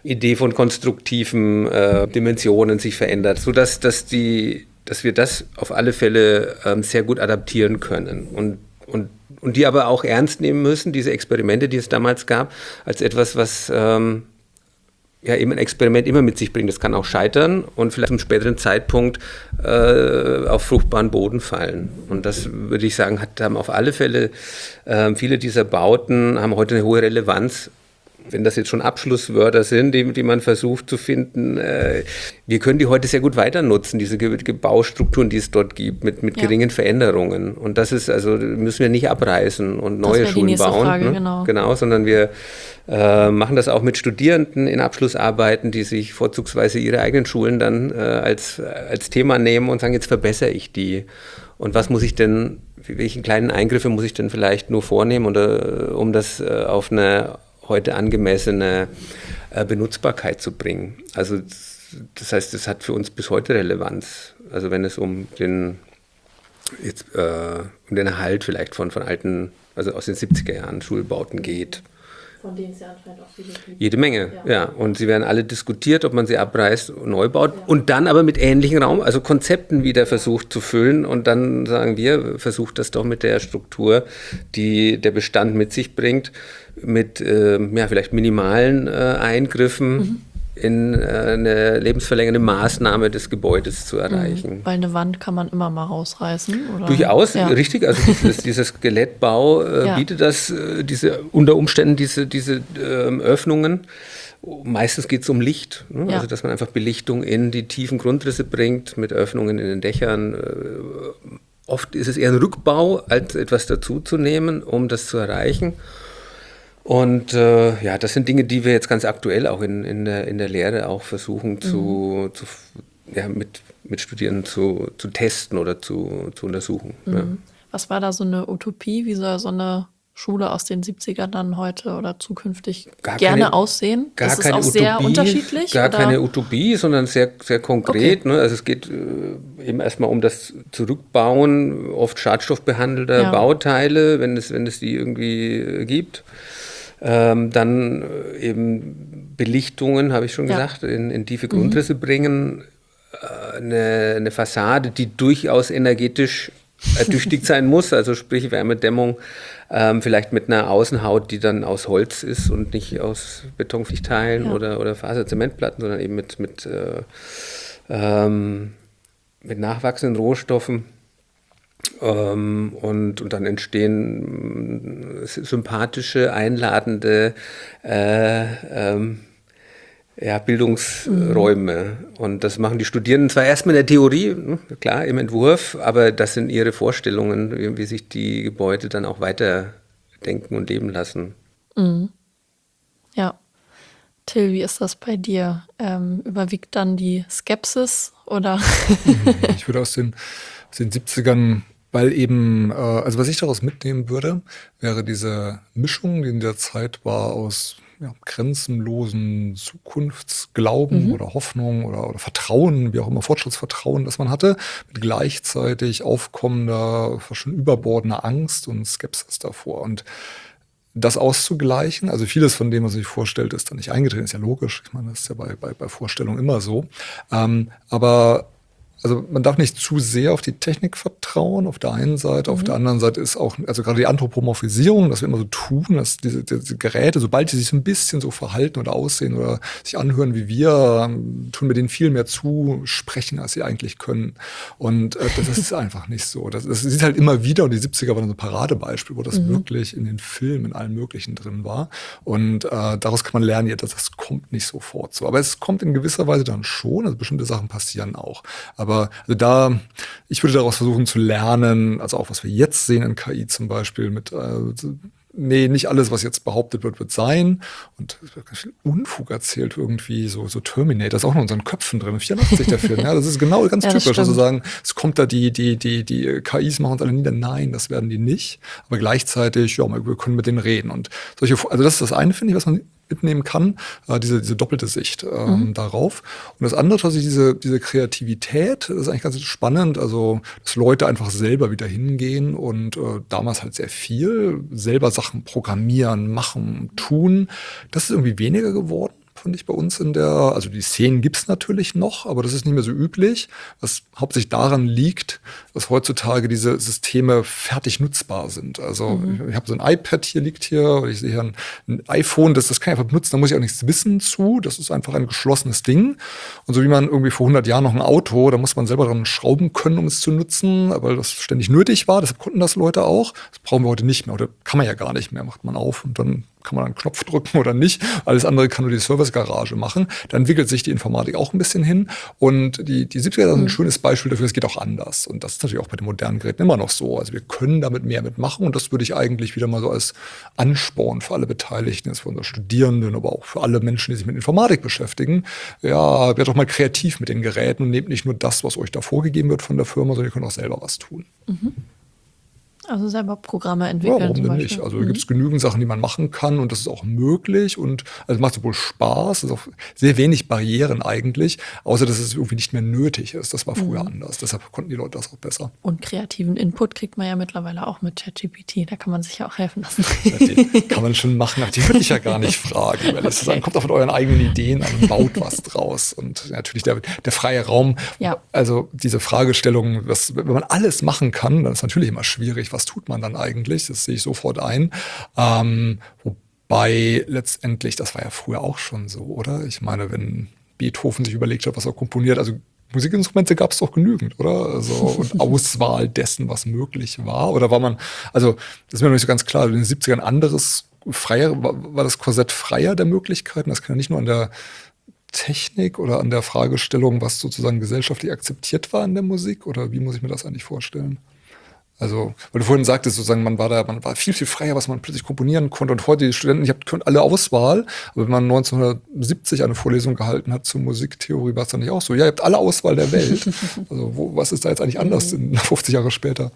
Idee von konstruktiven äh, Dimensionen sich verändert, sodass dass die, dass wir das auf alle Fälle ähm, sehr gut adaptieren können und, und, und die aber auch ernst nehmen müssen, diese Experimente, die es damals gab, als etwas, was ähm, ja eben ein Experiment immer mit sich bringt. Das kann auch scheitern und vielleicht zum späteren Zeitpunkt äh, auf fruchtbaren Boden fallen. Und das würde ich sagen, hat, haben auf alle Fälle äh, viele dieser Bauten haben heute eine hohe Relevanz. Wenn das jetzt schon Abschlusswörter sind, die, die man versucht zu finden, äh, wir können die heute sehr gut weiter nutzen, diese Ge- Baustrukturen, die es dort gibt, mit, mit ja. geringen Veränderungen. Und das ist, also müssen wir nicht abreißen und neue das Schulen die nächste bauen. Frage, ne? genau. genau, sondern wir äh, machen das auch mit Studierenden in Abschlussarbeiten, die sich vorzugsweise ihre eigenen Schulen dann äh, als, als Thema nehmen und sagen, jetzt verbessere ich die. Und was muss ich denn, welchen kleinen Eingriffe muss ich denn vielleicht nur vornehmen, oder, um das äh, auf eine heute angemessene äh, Benutzbarkeit zu bringen. Also das heißt, das hat für uns bis heute Relevanz. Also wenn es um den, jetzt, äh, um den Erhalt vielleicht von, von alten, also aus den siebziger Jahren Schulbauten geht. Von denen es ja anscheinend auch viele gibt. Jede Menge, ja. ja. Und sie werden alle diskutiert, ob man sie abreißt und neu baut. Ja. Und dann aber mit ähnlichen Raum, also Konzepten wieder versucht zu füllen. Und dann sagen wir, versucht das doch mit der Struktur, die der Bestand mit sich bringt, mit äh, ja, vielleicht minimalen äh, Eingriffen mhm. in äh, eine lebensverlängernde Maßnahme des Gebäudes zu erreichen. Mhm. Weil eine Wand kann man immer mal rausreißen, oder? Durchaus, ja. richtig. Also dieses, dieser Skelettbau äh, ja. bietet das, äh, diese unter Umständen diese, diese äh, Öffnungen. Meistens geht es um Licht, ne? ja. Also dass man einfach Belichtung in die tiefen Grundrisse bringt, mit Öffnungen in den Dächern. Äh, oft ist es eher ein Rückbau, als etwas dazuzunehmen, um das zu erreichen. Und äh, ja, das sind Dinge, die wir jetzt ganz aktuell auch in, in, der, in der Lehre auch versuchen mhm. zu, zu ja, mit, mit Studierenden zu, zu testen oder zu, zu untersuchen. Mhm. Ja. Was war da so eine Utopie? Wie soll so eine Schule aus den siebzigern dann heute oder zukünftig gar gerne keine, aussehen? Gar das ist keine auch Utopie, sehr unterschiedlich? Gar oder? keine Utopie, sondern sehr, sehr konkret. Okay. Ne? Also es geht äh, eben erstmal um das Zurückbauen oft schadstoffbehandelter ja. Bauteile, wenn es, wenn es die irgendwie äh, gibt. Ähm, dann äh, eben Belichtungen, habe ich schon ja. gesagt, in, in tiefe Grundrisse mhm. bringen. Äh, eine, eine Fassade, die durchaus energetisch ertüchtigt sein muss, also sprich Wärmedämmung, ähm, vielleicht mit einer Außenhaut, die dann aus Holz ist und nicht aus Betonpflichtteilen ja. oder, oder Faserzementplatten, sondern eben mit, mit, äh, ähm, mit nachwachsenden Rohstoffen. Ähm, und, und dann entstehen sympathische, einladende äh, ähm, ja, Bildungsräume. Mhm. Und das machen die Studierenden zwar erstmal in der Theorie, klar, im Entwurf, aber das sind ihre Vorstellungen, wie, wie sich die Gebäude dann auch weiterdenken und leben lassen. Mhm. Ja. Till, wie ist das bei dir? Ähm, überwiegt dann die Skepsis oder? Ich würde aus den, aus den siebzigern, weil eben, äh, also was ich daraus mitnehmen würde, wäre diese Mischung, die in der Zeit war aus ja, grenzenlosen Zukunftsglauben mhm. oder Hoffnung oder, oder Vertrauen, wie auch immer, Fortschrittsvertrauen, das man hatte, mit gleichzeitig aufkommender, fast schon überbordender Angst und Skepsis davor. Und das auszugleichen, also vieles von dem, was man sich vorstellt, ist dann nicht eingetreten, ist ja logisch. Ich meine, das ist ja bei, bei, bei Vorstellungen immer so. Ähm, aber also man darf nicht zu sehr auf die Technik vertrauen, auf der einen Seite. Mhm. Auf der anderen Seite ist auch, also gerade die Anthropomorphisierung, dass wir immer so tun, dass diese, diese Geräte, sobald die sich so ein bisschen so verhalten oder aussehen oder sich anhören wie wir, tun wir denen viel mehr zusprechen, als sie eigentlich können. Und äh, das, das ist einfach nicht so. Das, das sieht halt immer wieder, und die siebziger waren so ein Paradebeispiel, wo das mhm. wirklich in den Filmen, in allen möglichen drin war. Und äh, daraus kann man lernen, ja, das, das kommt nicht sofort so. Aber es kommt in gewisser Weise dann schon, also bestimmte Sachen passieren auch. Aber Aber also da, ich würde daraus versuchen zu lernen, also auch was wir jetzt sehen in K I zum Beispiel, mit, äh, nee, nicht alles, was jetzt behauptet wird, wird sein. Und es wird ganz viel Unfug erzählt irgendwie, so, so Terminator, ist auch noch in unseren Köpfen drin, vierundachtzig der Film. Ja, das ist genau ganz ja, typisch. Also sagen, es kommt da die, die, die, die K Is machen uns alle nieder. Nein, das werden die nicht. Aber gleichzeitig, ja, wir können mit denen reden. Und solche, also das ist das eine, finde ich, was man mitnehmen kann, äh, diese, diese doppelte Sicht ähm, mhm. darauf. Und das andere, tatsächlich diese, diese Kreativität, das ist eigentlich ganz spannend, also dass Leute einfach selber wieder hingehen und äh, damals halt sehr viel selber Sachen programmieren, machen, tun. Das ist irgendwie weniger geworden fand ich bei uns in der, also die Szenen gibt's natürlich noch, aber das ist nicht mehr so üblich, was hauptsächlich daran liegt, dass heutzutage diese Systeme fertig nutzbar sind. Also mhm. ich, ich habe so ein iPad, hier liegt hier, oder ich sehe hier ein, ein iPhone, das, das kann ich einfach benutzen, da muss ich auch nichts wissen zu, das ist einfach ein geschlossenes Ding. Und so wie man irgendwie vor hundert Jahren noch ein Auto, da muss man selber dran schrauben können, um es zu nutzen, weil das ständig nötig war, deshalb konnten das Leute auch. Das brauchen wir heute nicht mehr, oder kann man ja gar nicht mehr, macht man auf und dann kann man einen Knopf drücken oder nicht. Alles andere kann nur die Servicegarage machen. Da entwickelt sich die Informatik auch ein bisschen hin. Und die, die siebziger sind ein schönes Beispiel dafür, es geht auch anders. Und das ist natürlich auch bei den modernen Geräten immer noch so. Also wir können damit mehr mitmachen. Und das würde ich eigentlich wieder mal so als Ansporn für alle Beteiligten, für unsere Studierenden, aber auch für alle Menschen, die sich mit Informatik beschäftigen. Ja, werdet doch mal kreativ mit den Geräten und nehmt nicht nur das, was euch da vorgegeben wird von der Firma, sondern ihr könnt auch selber was tun. Mhm. Also selber Programme entwickeln. Ja, warum denn nicht? Also da gibt es genügend Sachen, die man machen kann und das ist auch möglich und also macht sowohl Spaß, es ist auch sehr wenig Barrieren eigentlich, außer dass es irgendwie nicht mehr nötig ist. Das war früher mhm. anders, deshalb konnten die Leute das auch besser. Und kreativen Input kriegt man ja mittlerweile auch mit ChatGPT, da kann man sich ja auch helfen lassen. Ja, den kann man schon machen, aber die würde ich ja gar nicht fragen. Weil das okay. Kommt auch mit euren eigenen Ideen an und baut was draus. Und natürlich der, der freie Raum, ja. Also diese Fragestellung, was, wenn man alles machen kann, dann ist natürlich immer schwierig, was tut man dann eigentlich? Das sehe ich sofort ein. Ähm, wobei letztendlich, das war ja früher auch schon so, oder? Ich meine, wenn Beethoven sich überlegt hat, was er komponiert, also Musikinstrumente gab es doch genügend, oder? Also und Auswahl dessen, was möglich war. Oder war man, also das ist mir noch nicht so ganz klar, in den siebzigern anderes, freier, war, war das Korsett freier der Möglichkeiten? Das kann ja nicht nur an der Technik oder an der Fragestellung, was sozusagen gesellschaftlich akzeptiert war in der Musik? Oder wie muss ich mir das eigentlich vorstellen? Also, weil du vorhin sagtest, sozusagen, man war da, man war viel, viel freier, was man plötzlich komponieren konnte. Und heute die Studenten, ich habe alle Auswahl, aber wenn man neunzehnhundertsiebzig eine Vorlesung gehalten hat zur Musiktheorie, war es dann nicht auch so. Ja, ihr habt alle Auswahl der Welt. Also, wo, was ist da jetzt eigentlich anders in fünfzig Jahre später?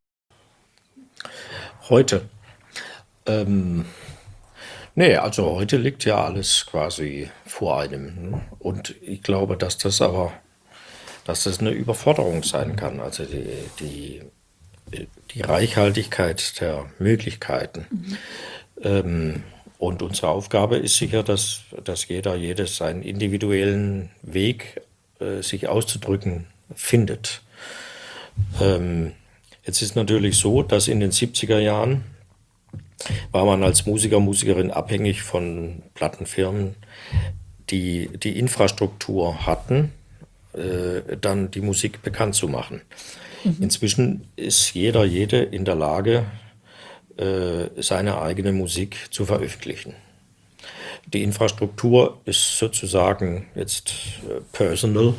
Heute. Ähm, nee, also heute liegt ja alles quasi vor einem. Und ich glaube, dass das aber, dass das eine Überforderung sein kann. Also die, die die Reichhaltigkeit der Möglichkeiten. Mhm. Ähm, und unsere Aufgabe ist sicher, dass, dass jeder, jedes seinen individuellen Weg, äh, sich auszudrücken, findet. Ähm, jetzt ist natürlich so, dass in den siebziger Jahren war man als Musiker, Musikerin abhängig von Plattenfirmen, die die Infrastruktur hatten, äh, dann die Musik bekannt zu machen. Inzwischen ist jeder, jede in der Lage, äh, seine eigene Musik zu veröffentlichen. Die Infrastruktur ist sozusagen jetzt äh, personal,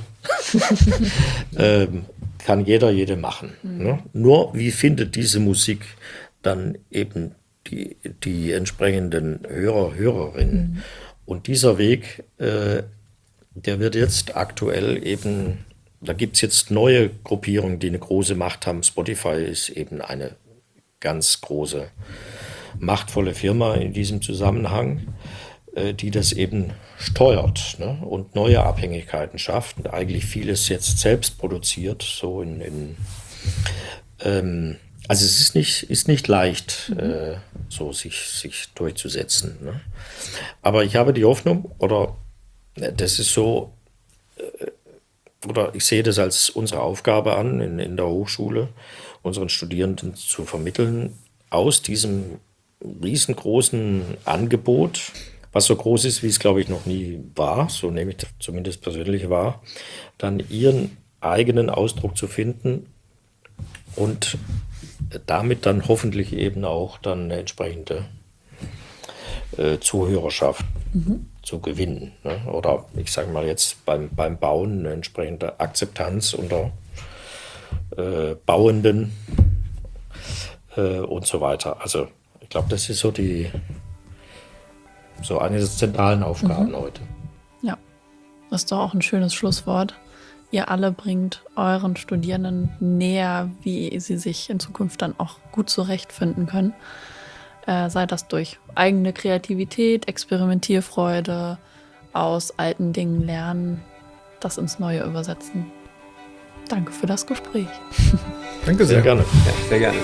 ähm, kann jeder, jede machen. Mhm. Ne? Nur wie findet diese Musik dann eben die, die entsprechenden Hörer, Hörerinnen? Mhm. Und dieser Weg, äh, der wird jetzt aktuell eben, da gibt es jetzt neue Gruppierungen, die eine große Macht haben. Spotify ist eben eine ganz große, machtvolle Firma in diesem Zusammenhang, äh, die das eben steuert, ne? Und neue Abhängigkeiten schafft und eigentlich vieles jetzt selbst produziert. So in, in ähm, also es ist nicht, ist nicht leicht, mhm. äh, so sich, sich durchzusetzen. Ne? Aber ich habe die Hoffnung, oder äh, das ist so, äh, oder ich sehe das als unsere Aufgabe an, in, in der Hochschule unseren Studierenden zu vermitteln, aus diesem riesengroßen Angebot, was so groß ist, wie es, glaube ich, noch nie war, so nehme ich das zumindest persönlich wahr, dann ihren eigenen Ausdruck zu finden und damit dann hoffentlich eben auch dann eine entsprechende äh, Zuhörerschaft mhm. zu gewinnen. Ne? Oder ich sage mal jetzt beim, beim Bauen eine entsprechende Akzeptanz unter äh, Bauenden äh, und so weiter. Also ich glaube, das ist so die so eine der zentralen Aufgaben mhm. heute. Ja, das ist doch auch ein schönes Schlusswort. Ihr alle bringt euren Studierenden näher, wie sie sich in Zukunft dann auch gut zurechtfinden können. Äh, sei das durch eigene Kreativität, Experimentierfreude, aus alten Dingen lernen, das ins Neue übersetzen. Danke für das Gespräch. Danke sehr. Sehr gerne. Ja, sehr gerne.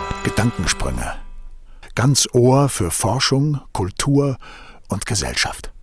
Gedankensprünge. Ganz Ohr für Forschung, Kultur und Gesellschaft.